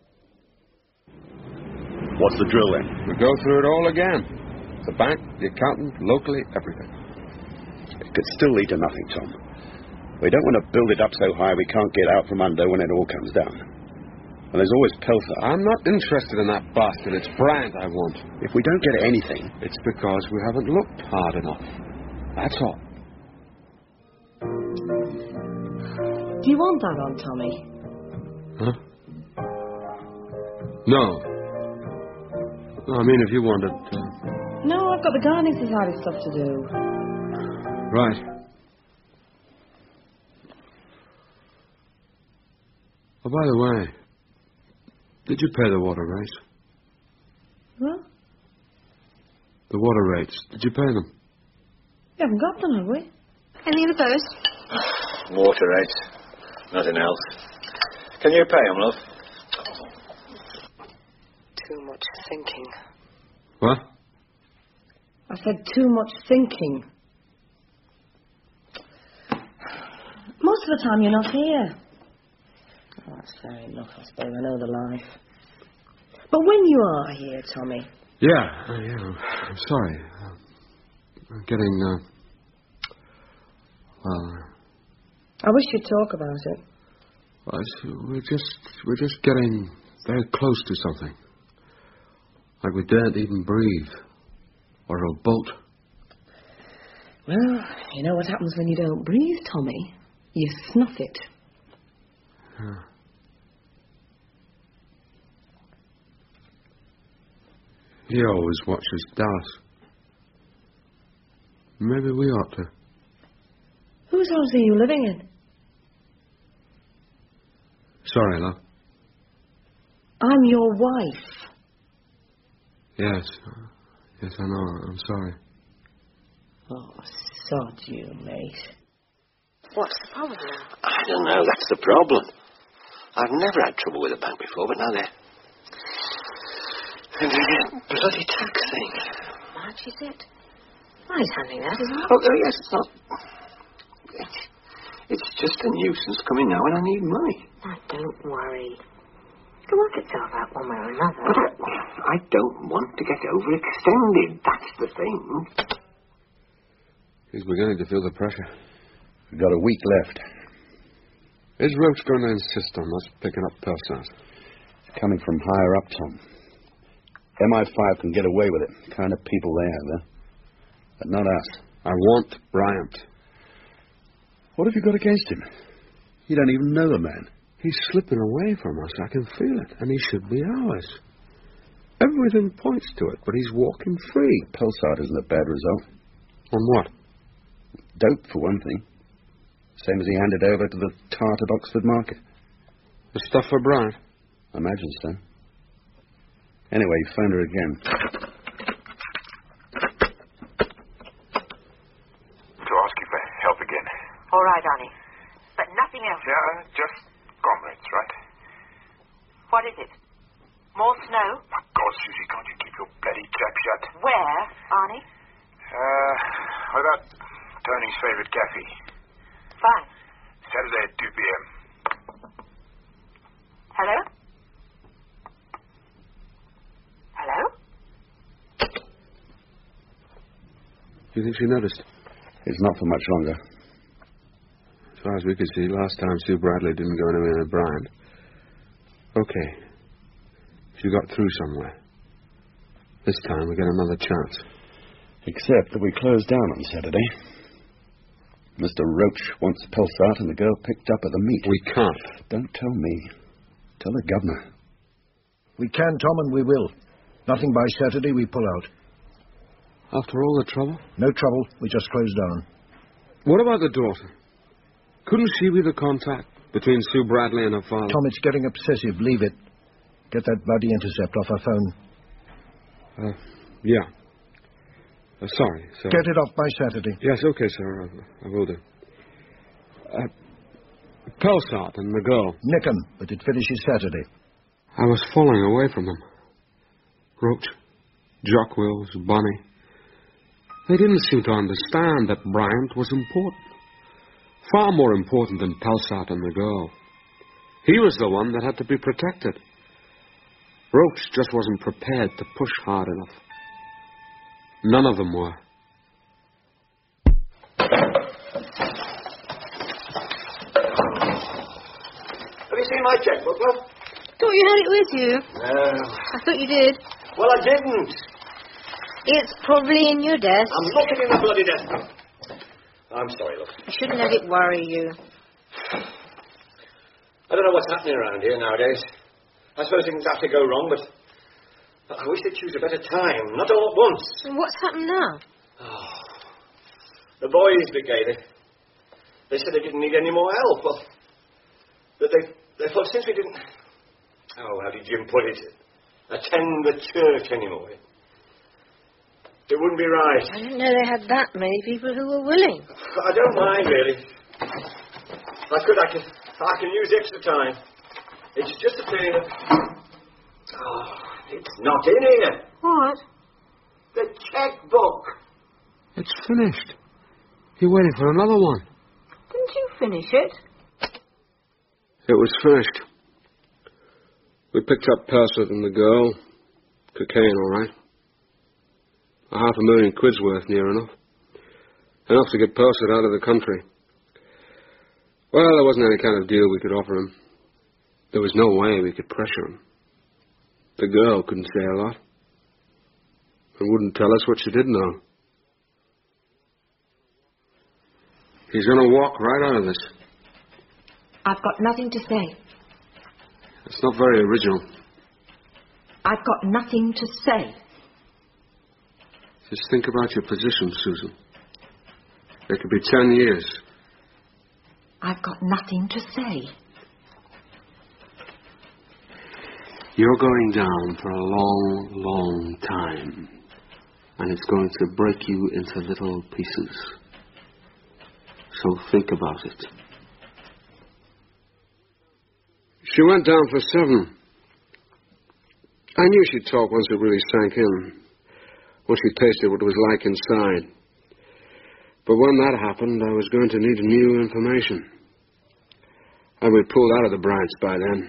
What's the drill then? We go through it all again. The bank, the accountant, locally, everything. It could still lead to nothing, Tom. We don't want to build it up so high we can't get out from under when it all comes down. And there's always Pelsart. I'm not interested in that bastard. It's Brand I want. If we don't get anything... It's because we haven't looked hard enough. That's all. Do you want that on, Tommy? Huh? No. No, I mean, if you want it... Uh... No, I've got the Gardening Society stuff to do. Right. Oh, by the way, did you pay the water rates? What? The water rates. Did you pay them? We haven't got them, have we? Any of the post? Water rates. Nothing else. Can you pay them, love? Too much thinking. What? I said too much thinking. Most of the time you're not here. Oh, that's fair enough, I suppose. I know the life. But when you are here, Tommy... Yeah, uh, yeah. I'm sorry. Uh, I'm getting, uh... Well... I wish you'd talk about it. Well, it's, we're just... We're just getting very close to something. Like we daren't even breathe. Or it'll bolt. Well, you know what happens when you don't breathe, Tommy? You snuff it. Yeah. He always watches Dallas. Maybe we ought to. Whose house are you living in? Sorry, love. I'm your wife. Yes. Yes, I know. I'm sorry. Oh, sod you, mate. What's the problem now? I don't know. That's the problem. I've never had trouble with a bank before, but now they're... And this bloody tax thing. Much is it? Well, he's handling that, isn't he? Oh, oh yes, it's not... It's, it's just a nuisance coming now and I need money. Now, don't worry. It'll work itself out one way or another. But I, I don't want to get overextended. That's the thing. He's beginning to feel the pressure. We've got a week left. Is Roach going to insist on us picking up Pelsart? It's coming from higher up, Tom. M I five can get away with it. The kind of people they have, though. But not us. I want Bryant. What have you got against him? You don't even know the man. He's slipping away from us. I can feel it. And he should be ours. Everything points to it, but he's walking free. Pelsart isn't a bad result. On what? Dope, for one thing. Same as he handed over to the tart at Oxford Market. The stuff for Bryant? I imagine so. Anyway, phone her again. To ask you for help again. All right, Arnie. But nothing else. Yeah, just comrades, right? What is it? More snow? My God, Susie, can't you keep your bloody trap shut? Where, Arnie? Uh, what about Tony's favourite cafe? Fine. Saturday at two p.m. Hello? Hello? Do you think she noticed? It's not for much longer. As far as we could see, last time Sue Bradley didn't go anywhere with Bryant. Okay. She got through somewhere. This time we get another chance. Except that we closed down on Saturday. Mister Roach wants Pelsart and the girl picked up at the meet. We can't. Don't tell me. Tell the governor. We can, Tom, and we will. Nothing by Saturday, we pull out. After all the trouble? No trouble. We just closed down. What about the daughter? Couldn't she be the contact between Sue Bradley and her father? Tom, it's getting obsessive. Leave it. Get that bloody intercept off her phone. Uh, yeah. Uh, sorry, sir. Get it off by Saturday. Yes, okay, sir. I, I will do. Uh, Pelsart and the girl. Nick 'em, but it finishes Saturday. I was falling away from them. Roach, Jock Wills, Bonnie. They didn't seem to understand that Bryant was important. Far more important than Pelsart and the girl. He was the one that had to be protected. Roach just wasn't prepared to push hard enough. None of them were. Have you seen my checkbook, love? Thought you had it with you. No. I thought you did. Well, I didn't. It's probably in your desk. I'm looking in the bloody desk. I'm sorry, love. I shouldn't let it worry you. I don't know what's happening around here nowadays. I suppose things have to go wrong, but I wish they'd choose a better time, not all at once. And what's happened now? Oh, the boys' brigade, they, they said they didn't need any more help. Well, that they, they thought since we didn't... Oh, how did Jim put it? Attend the church anymore. It wouldn't be right. I didn't know they had that many people who were willing. I don't mind, really. If I could, I can, I can use extra time. It's just a pity that... Oh, it's not in here. What? The checkbook. It's finished. You're waiting for another one. Didn't you finish it? It was finished. We picked up Pelsart and the girl. Cocaine, all right. A half a million quid's worth, near enough. Enough to get Pelsart out of the country. Well, there wasn't any kind of deal we could offer him. There was no way we could pressure him. The girl couldn't say a lot. And wouldn't tell us what she did know. He's going to walk right out of this. I've got nothing to say. It's not very original. I've got nothing to say. Just think about your position, Susan. It could be ten years. I've got nothing to say. You're going down for a long, long time. And it's going to break you into little pieces. So think about it. She went down for seven. I knew she'd talk once it really sank in, once she tasted what it was like inside. But when that happened, I was going to need new information. And we'd pulled out of the Bryants by then.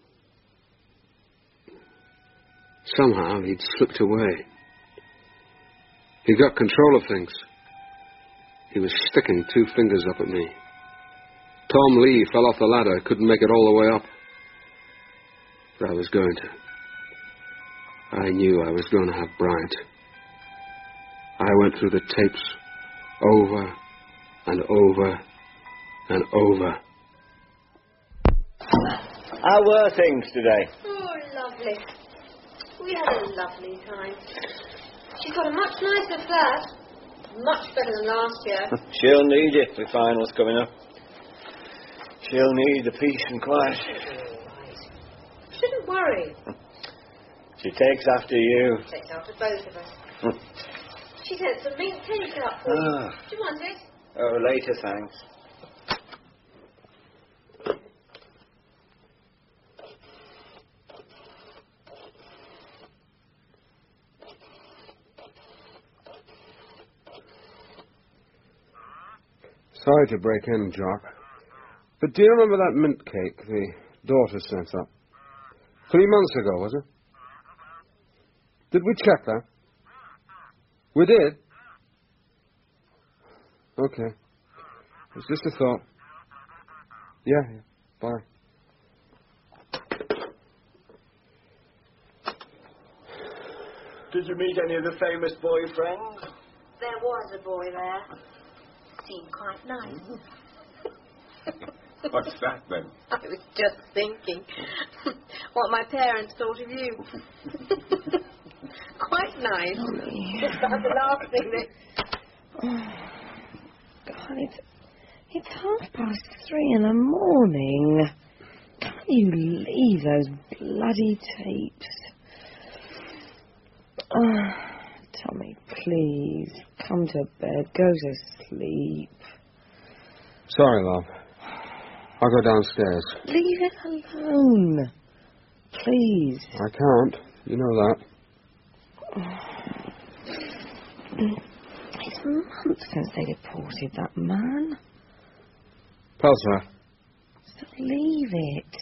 Somehow, he'd slipped away. He got control of things. He was sticking two fingers up at me. Tom Lee fell off the ladder, couldn't make it all the way up. But I was going to. I knew I was going to have Bryant. I went through the tapes over and over and over. How were things today? Oh, lovely. We had a lovely time. She's got a much nicer flat. Much better than last year. She'll need it with finals coming up. She'll need the peace and quiet. Shouldn't worry. She takes after you. Takes after both of us. She sent some mint cake up for you. Ah. Do you want it? Oh, later, thanks. Sorry to break in, Jock. But do you remember that mint cake the daughter sent up? Three months ago, was it? Did we check that? We did? Okay. It's just a thought. Yeah, yeah. Bye. Did you meet any of the famous boyfriends? There was a boy there. Seemed quite nice. What's that, then? I was just thinking what my parents thought of you. Quite nice. Just about the last thing that... God, it's, it's half past three in the morning. Can't you leave those bloody tapes? Oh, Tommy, please, come to bed, go to sleep. Sorry, love. I'll go downstairs. Leave it alone. Please. I can't. You know that. It's months since they deported that man. Pelser. So leave it.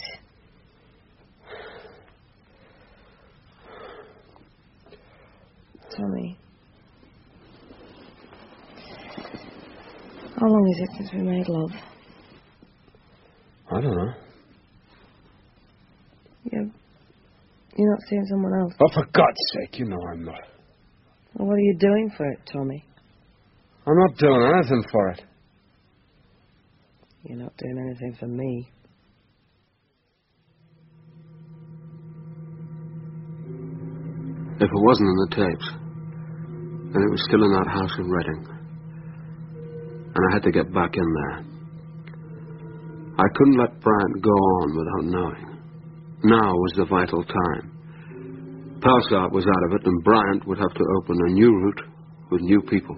Tommy. How long is it since we made love? I don't know. You're, you're not seeing someone else? Oh, for God's sake, you know I'm not. Well, what are you doing for it, Tommy? I'm not doing anything for it. You're not doing anything for me. If it wasn't in the tapes, then it was still in that house in Reading. And I had to get back in there. I couldn't let Bryant go on without knowing. Now was the vital time. Pelsart was out of it, and Bryant would have to open a new route with new people.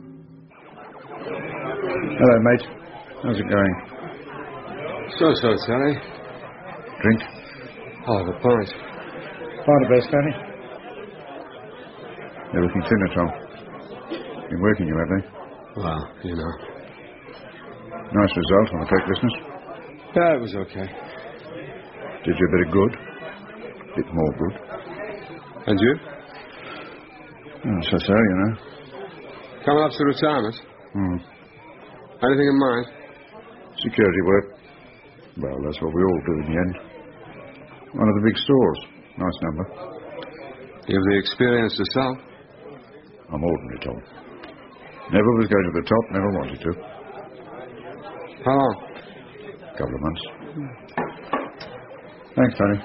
Hello, mate. How's it going? So-so, Sally. Drink? Oh, the pint. Find the best, Danny. You're looking thinner, Tom. Been working you, have they? Well, you know. Nice result on the track business. Yeah, it was okay. Did you a bit of good. Bit more good. And you? Mm, so so, you know. Coming up to retirement? Hmm. Anything in mind? Security work. Well, that's what we all do in the end. One of the big stores. Nice number. You've the experience to sell? I'm ordinary, Tom. Never was going to the top, never wanted to. How long? Couple of months. Thanks, Tony.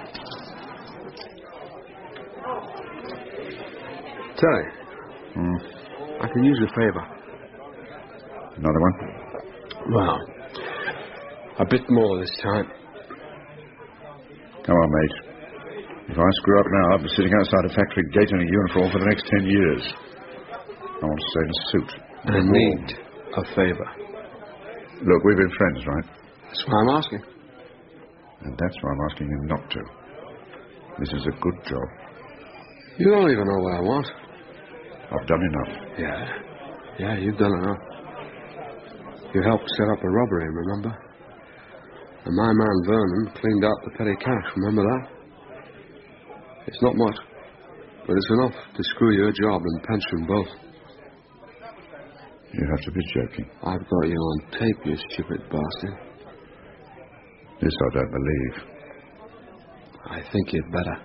Terry. Hmm. I could use a favour. Another one? Well, a bit more this time. Come on, mate. If I screw up now, I'll be sitting outside a factory gate in a uniform for the next ten years. I want to stay in a suit. I need a favour. Look, we've been friends, right? That's why I'm asking. And that's why I'm asking you not to. This is a good job. You don't even know what I want. I've done enough. Yeah. Yeah, you've done enough. You helped set up a robbery, remember? And my man Vernon cleaned out the petty cash, remember that? It's not much, but it's enough to screw your job and pension both. You have to be joking. I've got you on tape, you stupid bastard. This I don't believe. I think you'd better.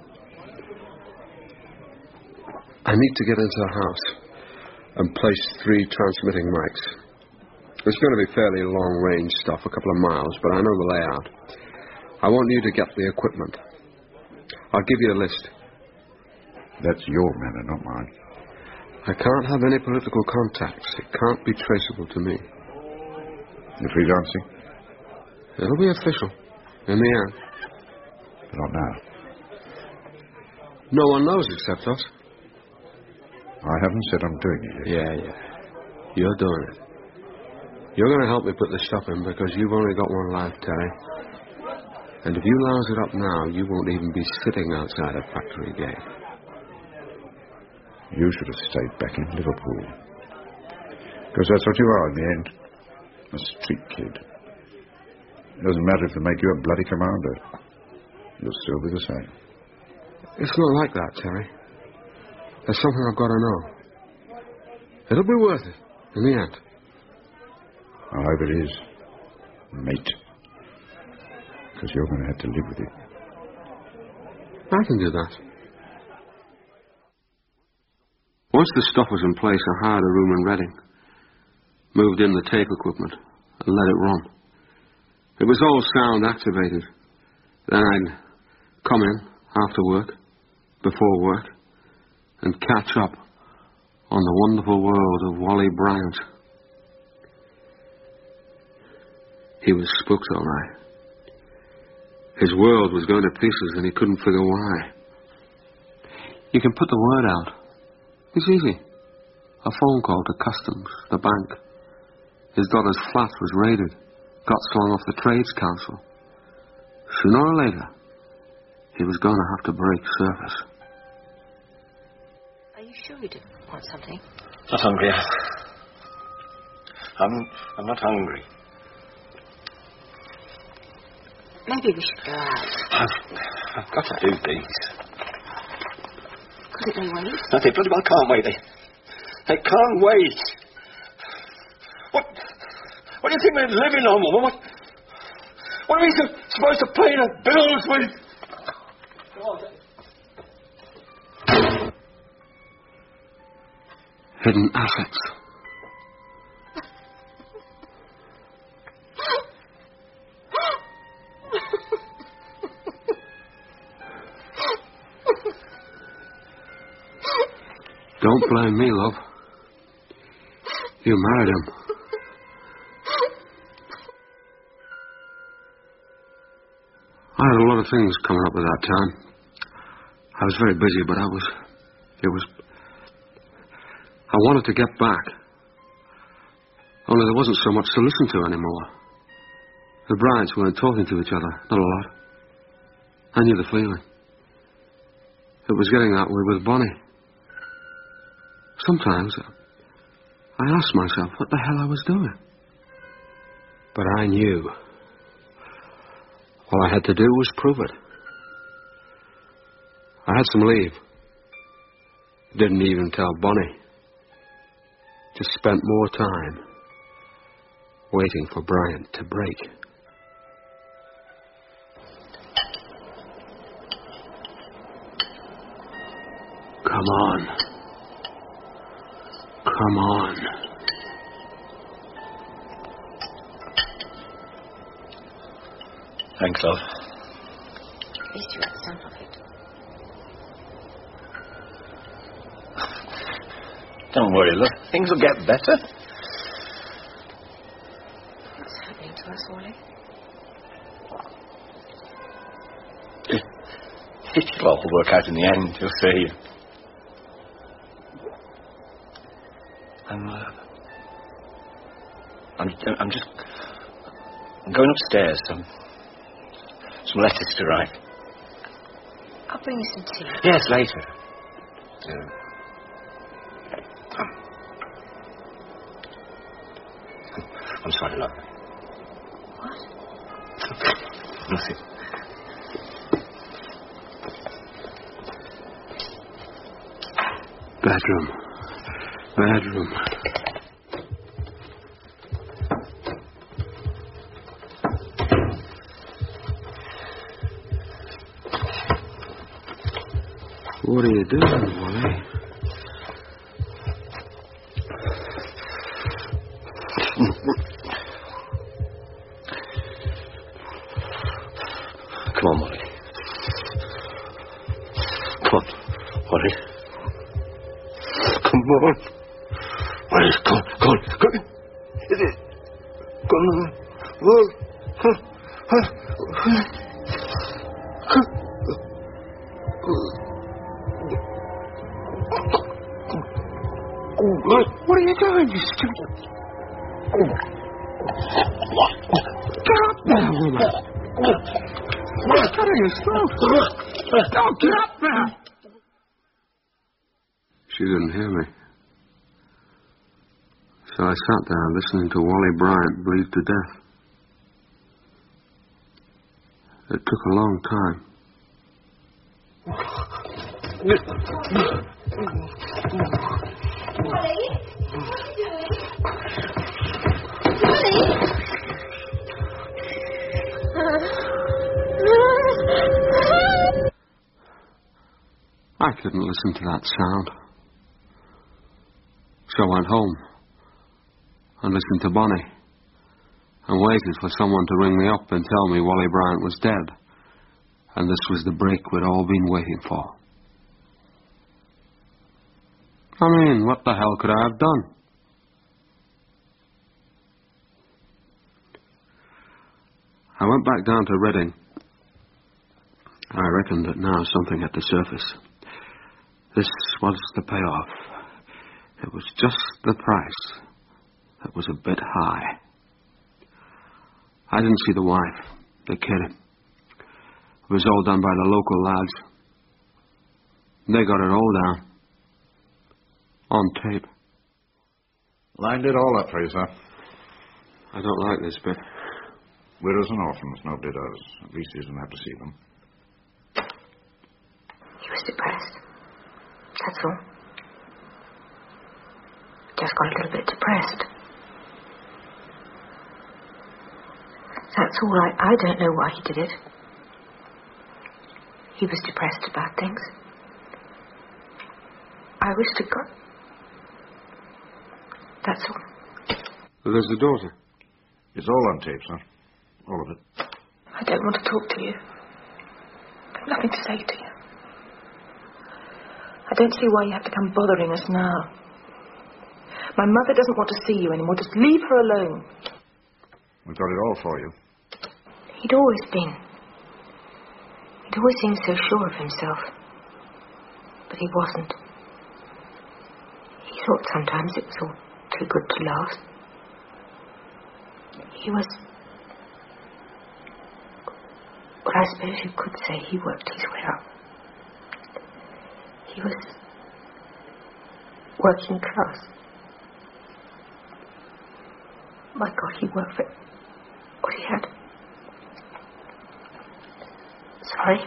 I need to get into the house and place three transmitting mics. It's going to be fairly long-range stuff, a couple of miles, but I know the layout. I want you to get the equipment. I'll give you a list. That's your matter, not mine. I can't have any political contacts. It can't be traceable to me. The freelancing? It'll be official, in the end. Not now. No one knows except us. I haven't said I'm doing it yet. Yeah, yeah. You're doing it. You're going to help me put the stuff in because you've only got one life, Terry. And if you louse it up now, you won't even be sitting outside a factory gate. You should have stayed back in Liverpool. Because that's what you are in the end. A street kid. It doesn't matter if they make you a bloody commander. You'll still be the same. It's not like that, Terry. There's something I've got to know. It'll be worth it, in the end. I hope it is, mate. Because you're going to have to live with it. I can do that. Once the stuff was in place, I hired a room in Reading, moved in the tape equipment, and let it run. It was all sound activated. Then I'd come in after work, before work, and catch up on the wonderful world of Wally Bryant. He was spooked all right. His world was going to pieces and he couldn't figure why. You can put the word out. It's easy. A phone call to customs, the bank. His daughter's flat was raided, got slung off the Trades Council. Sooner or later, he was going to have to break surface. Are you sure you didn't want something? Not hungry. I'm, I'm not hungry. Maybe we should go out. I've, I've got to do these. Couldn't they wait? No, they bloody well can't wait. They, they can't wait. What, what do you think we're living on, Woman? What, what are we so, supposed to pay the bills with? Hidden assets. Don't blame me, love. You married him. I had a lot of things coming up at that time. I was very busy, but I was... It was... I wanted to get back. Only there wasn't so much to listen to anymore. The Bryants weren't talking to each other, not a lot. I knew the feeling. It was getting that way with Bonnie. Sometimes I asked myself what the hell I was doing. But I knew. All I had to do was prove it. I had some leave. Didn't even tell Bonnie. Just spent more time waiting for Bryant to break. Come on. Come on. Thanks, love. At least you had some of it. Don't worry, love. Things will get better. What's happening to us, Wally? It, it'll all work out in the end, you'll see. I'm, uh, I'm, I'm just I'm going upstairs. Some, some letters to write. I'll bring you some tea. Yes, later. Yeah. I'm sorry, love. What? Nothing. Bedroom. Bedroom. What are you doing, Wally? Come on, Wally. Come on, Wally. Come on. Wally, come on, come on, come on. Is it? Come on. Whoa. Huh. Huh. Huh. What, what are you doing, you stupid? Get up now, woman. What's that in your throat? Don't get up now. She didn't hear me. So I sat there listening to Wally Bryant bleed to death. It took a long time. Wally? What are you doing? Wally? I couldn't listen to that sound. So I went home and listened to Bonnie and waited for someone to ring me up and tell me Wally Bryant was dead. And this was the break we'd all been waiting for. I mean, what the hell could I have done? I went back down to Reading. I reckoned that now something had to surface. This was the payoff. It was just the price that was a bit high. I didn't see the wife, the kid. It was all done by the local lads. They got it all down. On tape. Lined it all up for you, sir. I don't like this bit. Widows and orphans, nobody does. At least you didn't have to see them. He was depressed. That's all. Just got a little bit depressed. That's all right. I don't know why he did it. He was depressed about things. I wish to God. That's all. Well, there's the daughter. It's all on tape, sir. All of it. I don't want to talk to you. I've nothing to say to you. I don't see why you have to come bothering us now. My mother doesn't want to see you anymore. Just leave her alone. We've got it all for you. He'd always been. He'd always seemed so sure of himself. But he wasn't. He thought sometimes it was all too good to last. He was... Well, I suppose you could say he worked his way up. He was working class. My God, he worked for what he had. Sorry.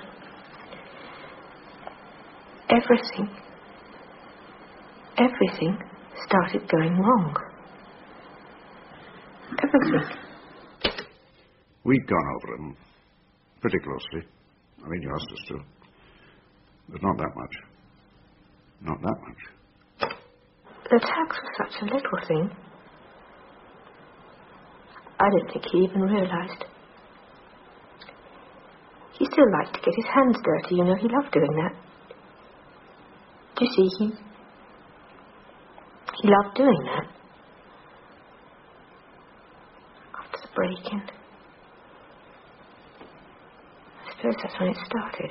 Everything, everything started going wrong. Everything. We'd gone over them pretty closely. I mean, you asked us to. But not that much. Not that much. The tax was such a little thing. I don't think he even realized. He still liked to get his hands dirty, you know. He loved doing that. Do you see, he... He loved doing that. After the break-in. I suppose that's when it started.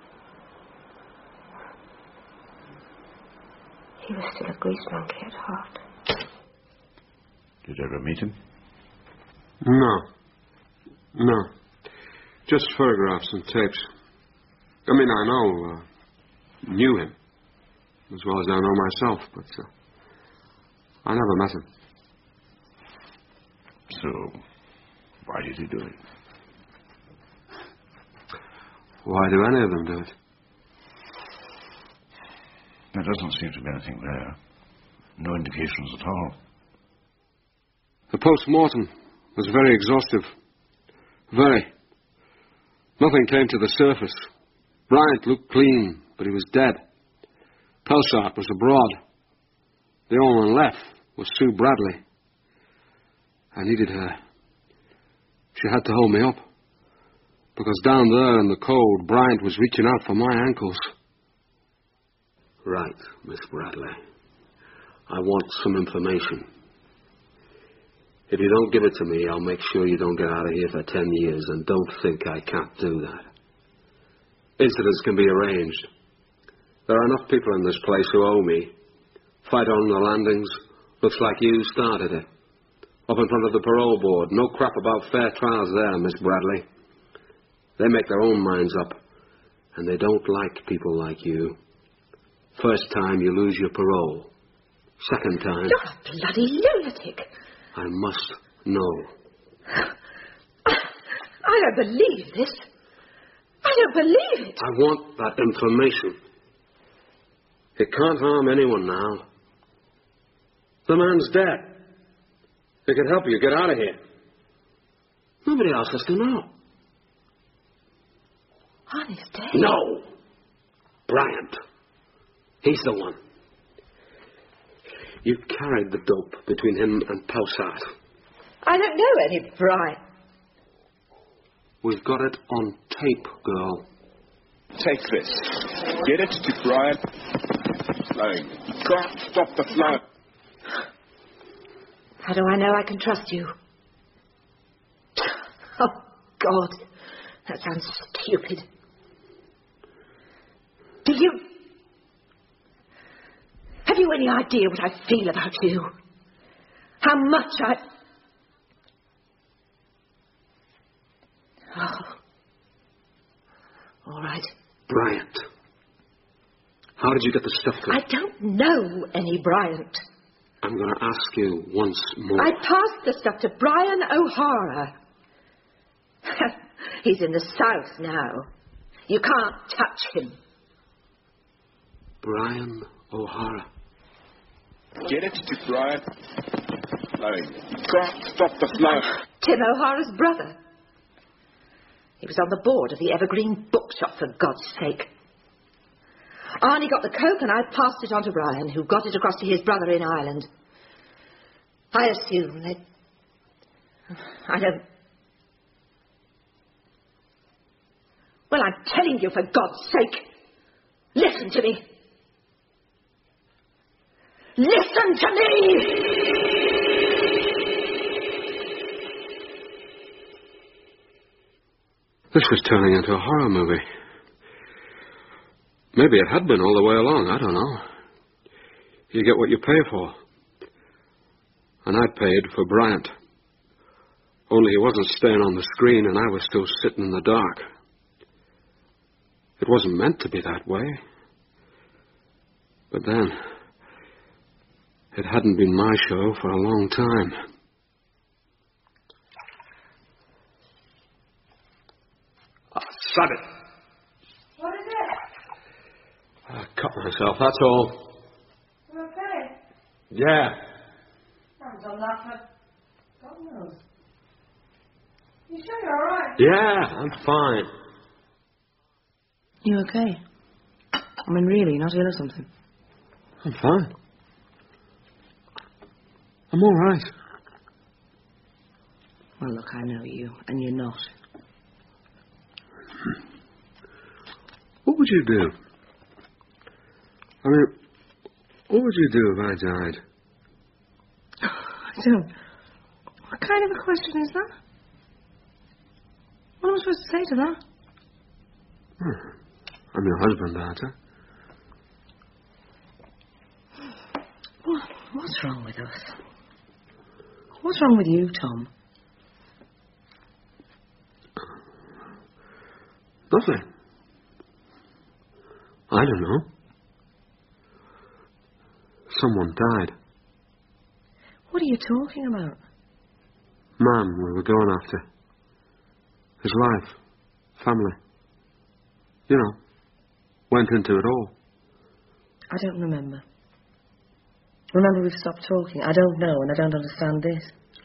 He was still a grease monkey at heart. Did you ever meet him? No. No. Just photographs and tapes. I mean, I know, uh, knew him. as well as I know myself, but uh, I never met him. So, why did he do it? Why do any of them do it? There doesn't seem to be anything there. No indications at all. The post-mortem was very exhaustive. Very. Nothing came to the surface. Bryant looked clean, but he was dead. Pelsart was abroad. The only one left was Sue Bradley. I needed her. She had to hold me up. Because down there in the cold, Bryant was reaching out for my ankles. Right, Miss Bradley. I want some information. If you don't give it to me, I'll make sure you don't get out of here for ten years, and don't think I can't do that. Incidents can be arranged. There are enough people in this place who owe me. Fight on the landings. Looks like you started it. Up in front of the parole board. No crap about fair trials there, Miss Bradley. They make their own minds up, and they don't like people like you. First time, you lose your parole. Second time... You're a bloody lunatic. I must know. I don't believe this. I don't believe it. I want that information. It can't harm anyone now. The man's dead. It could help you get out of here. Nobody else has to know. Arnie's dead? No. Bryant. He's the one. You carried the dope between him and Pelsart. I don't know any Bryant. We've got it on tape, girl. Take this. Get it to Bryant. Flowing. Can't stop the flow. How do I know I can trust you? Oh, God. That sounds stupid. Do you... Have you any idea what I feel about you? How much I... Oh. All right. Bryant. How did you get the stuff to... I don't know any Bryant. I'm going to ask you once more. I passed the stuff to Brian O'Hara. He's in the South now. You can't touch him. Brian O'Hara. Get it to Brian. Flowing. Can't stop the flow. Tim O'Hara's brother. He was on the board of the Evergreen Bookshop, for God's sake. Arnie got the coke and I passed it on to Brian, who got it across to his brother in Ireland. I assume that... I don't... Well, I'm telling you, for God's sake, listen to me. Listen to me! This was turning into a horror movie. Maybe it had been all the way along, I don't know. You get what you pay for. And I paid for Bryant. Only he wasn't staying on the screen and I was still sitting in the dark. It wasn't meant to be that way. But then, it hadn't been my show for a long time. Oh, sod it. What is it? I cut myself, that's all. You okay? Yeah. I haven't done that for God knows. You sure you're all right? Yeah, I'm fine. You okay? I mean, really, not ill or something? I'm fine. I'm all right. Well, look, I know you, and you're not. What would you do? I mean, what would you do if I died? I don't... What kind of a question is that? What am I supposed to say to that? Hmm. I'm your husband, aren't I? What, what's wrong with us? What's wrong with you, Tom? Nothing. I don't know. Someone died. What are you talking about? Man we were going after. His life. Family. You know. Went into it all. I don't remember. Remember, we've stopped talking. I don't know, and I don't understand this.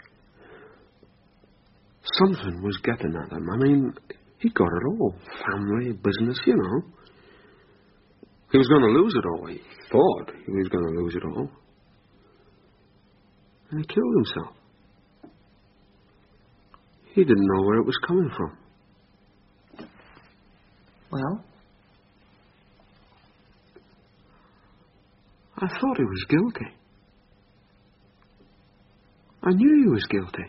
Something was getting at him. I mean, he got it all. Family, business, you know. He was going to lose it all. He thought he was going to lose it all. And he killed himself. He didn't know where it was coming from. Well? I thought he was guilty. I knew he was guilty.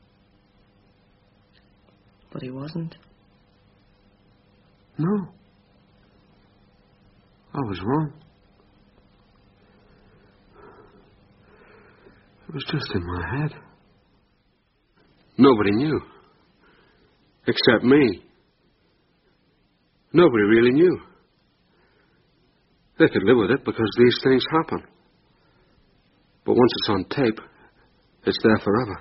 But he wasn't. No. I was wrong. It was just in my head. Nobody knew. Except me. Nobody really knew. They could live with it because these things happen. But once it's on tape, it's there forever.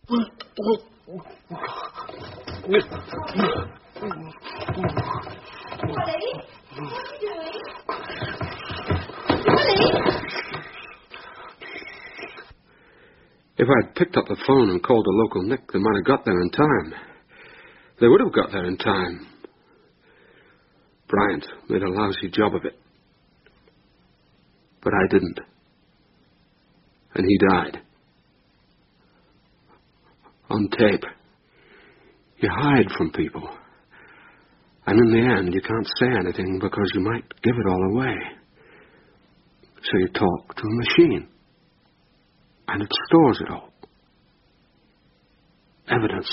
If I'd picked up the phone and called the local Nick, they might have got there in time. They would have got there in time. Bryant made a lousy job of it. But I didn't. And he died. On tape. You hide from people. And in the end, you can't say anything because you might give it all away. So you talk to a machine. And it stores it all. Evidence.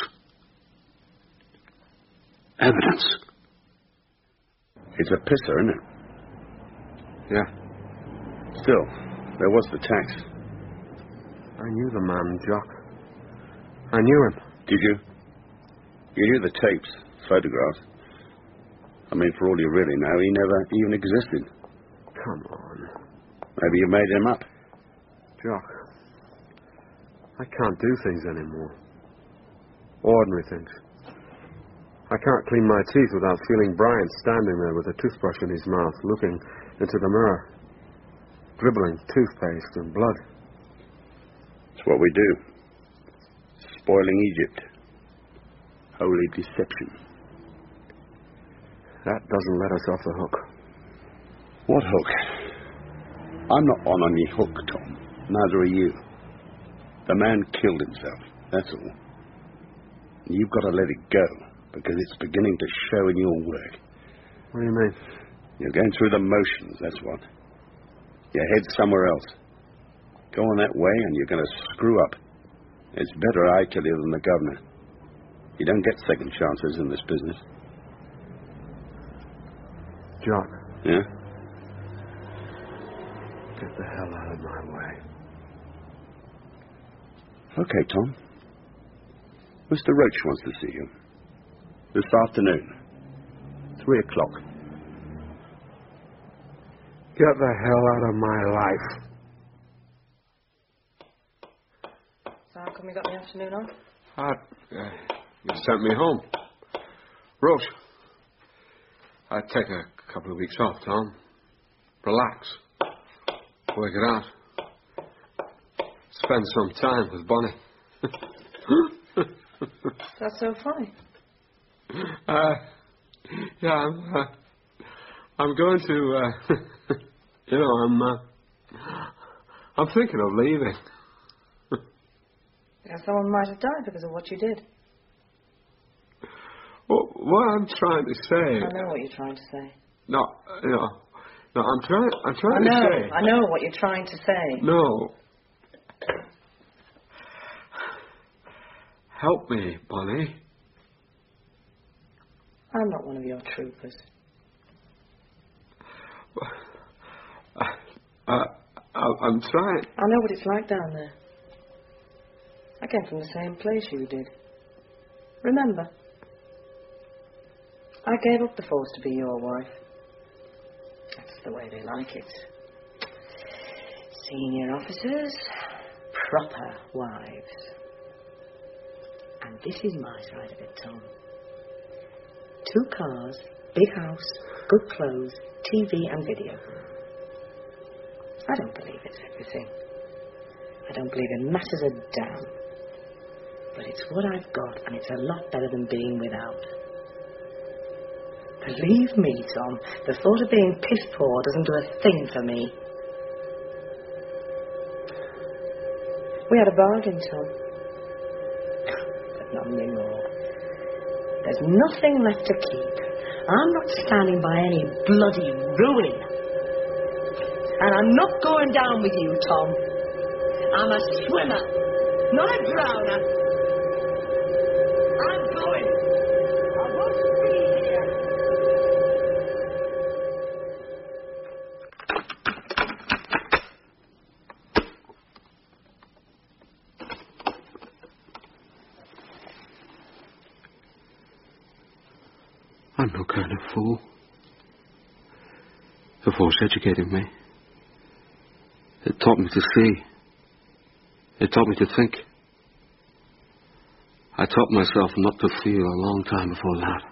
Evidence. It's a pisser, isn't it? Yeah. Still, there was the tax. I knew the man, Jock. I knew him. Did you? You knew the tapes, photographs. I mean, for all you really know, he never even existed. Come on. Maybe you made him up. Jock, I can't do things anymore. Ordinary things. I can't clean my teeth without feeling Bryant standing there with a toothbrush in his mouth, looking into the mirror, dribbling toothpaste and blood. It's what we do. Spoiling Egypt. Holy deception. That doesn't let us off the hook. What hook? I'm not on any hook, Tom. Neither are you. The man killed himself. That's all. You've got to let it go, because it's beginning to show in your work. What do you mean? You're going through the motions, that's what. Your head's somewhere else. Go on that way and you're going to screw up. It's better I kill you than the governor. You don't get second chances in this business. Jock. Yeah? Get the hell out of my way. Okay, Tom. Mister Roach wants to see you. This afternoon. Three o'clock. Get the hell out of my life. So how come you got the afternoon off? Ah, uh, you sent me home. Roach. I'd take a couple of weeks off, Tom. Relax. Work it out. Spend some time with Bonnie. That's so funny. Uh, yeah, I'm, uh, I'm going to, uh, you know, I'm, uh, I'm thinking of leaving. Yeah, someone might have died because of what you did. Well, what I'm trying to say... I know what you're trying to say. No, no, no, I'm trying, I'm trying I know, to say... I know what you're trying to say. No. Help me, Bonnie. I'm not one of your troopers. Uh, uh, I'm trying... I know what it's like down there. I came from the same place you did. Remember? I gave up the force to be your wife. That's the way they like it. Senior officers, proper wives. And this is my side of it, Tom. Two cars, big house, good clothes, T V and video. I don't believe it's everything. I don't believe it matters a damn. But it's what I've got, and it's a lot better than being without. Believe me, Tom, the thought of being piss-poor doesn't do a thing for me. We had a bargain, Tom. But not anymore. There's nothing left to keep. I'm not standing by any bloody ruin. And I'm not going down with you, Tom. I'm a swimmer, not a drowner. I'm going. I won't be here. I'm no kind of fool. The force educated me. It taught me to see. It taught me to think. I taught myself not to feel a long time before that.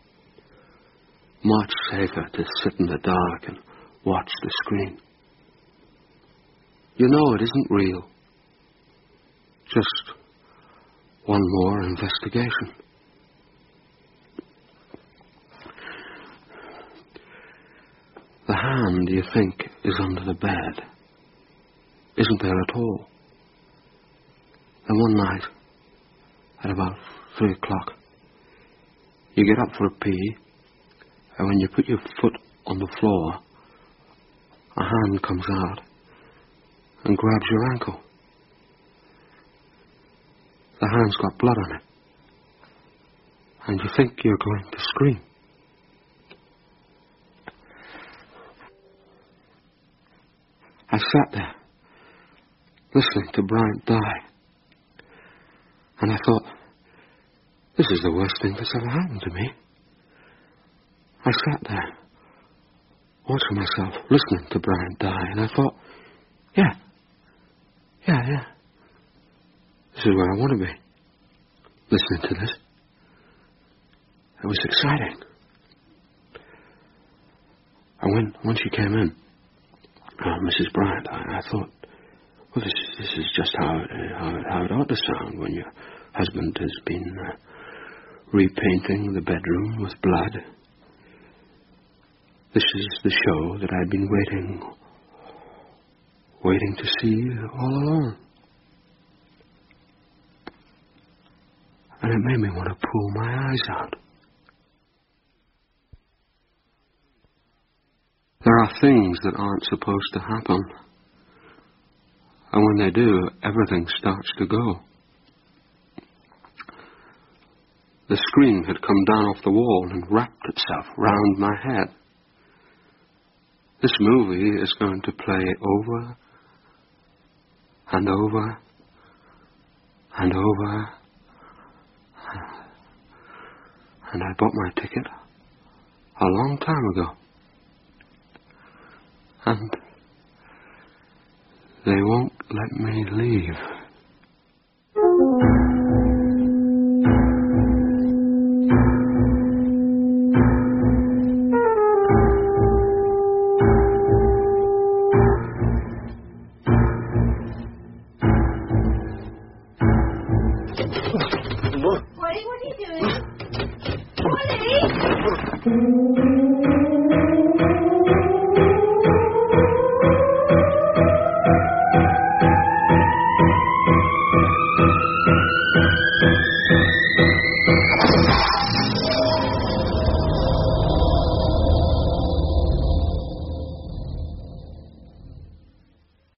Much safer to sit in the dark and watch the screen. You know it isn't real. Just one more investigation. The hand, you think, is under the bed. Isn't there at all. And one night, at about three o'clock, you get up for a pee, and when you put your foot on the floor, a hand comes out and grabs your ankle. The hand's got blood on it, and you think you're going to scream. I sat there, listening to Bryant die. And I thought, this is the worst thing that's ever happened to me. I sat there, watching myself, listening to Bryant die, and I thought, yeah, yeah, yeah. This is where I want to be, listening to this. It was exciting. And when, when she came in, uh, Missus Bryant, I, I thought, well, this, this is just how it, how, it, how it ought to sound when your husband has been uh, repainting the bedroom with blood. This is the show that I'd been waiting, waiting to see all along. And it made me want to pull my eyes out. There are things that aren't supposed to happen. And when they do, everything starts to go. The screen had come down off the wall and wrapped itself round my head. This movie is going to play over and over and over. And I bought my ticket a long time ago. And they won't let me leave.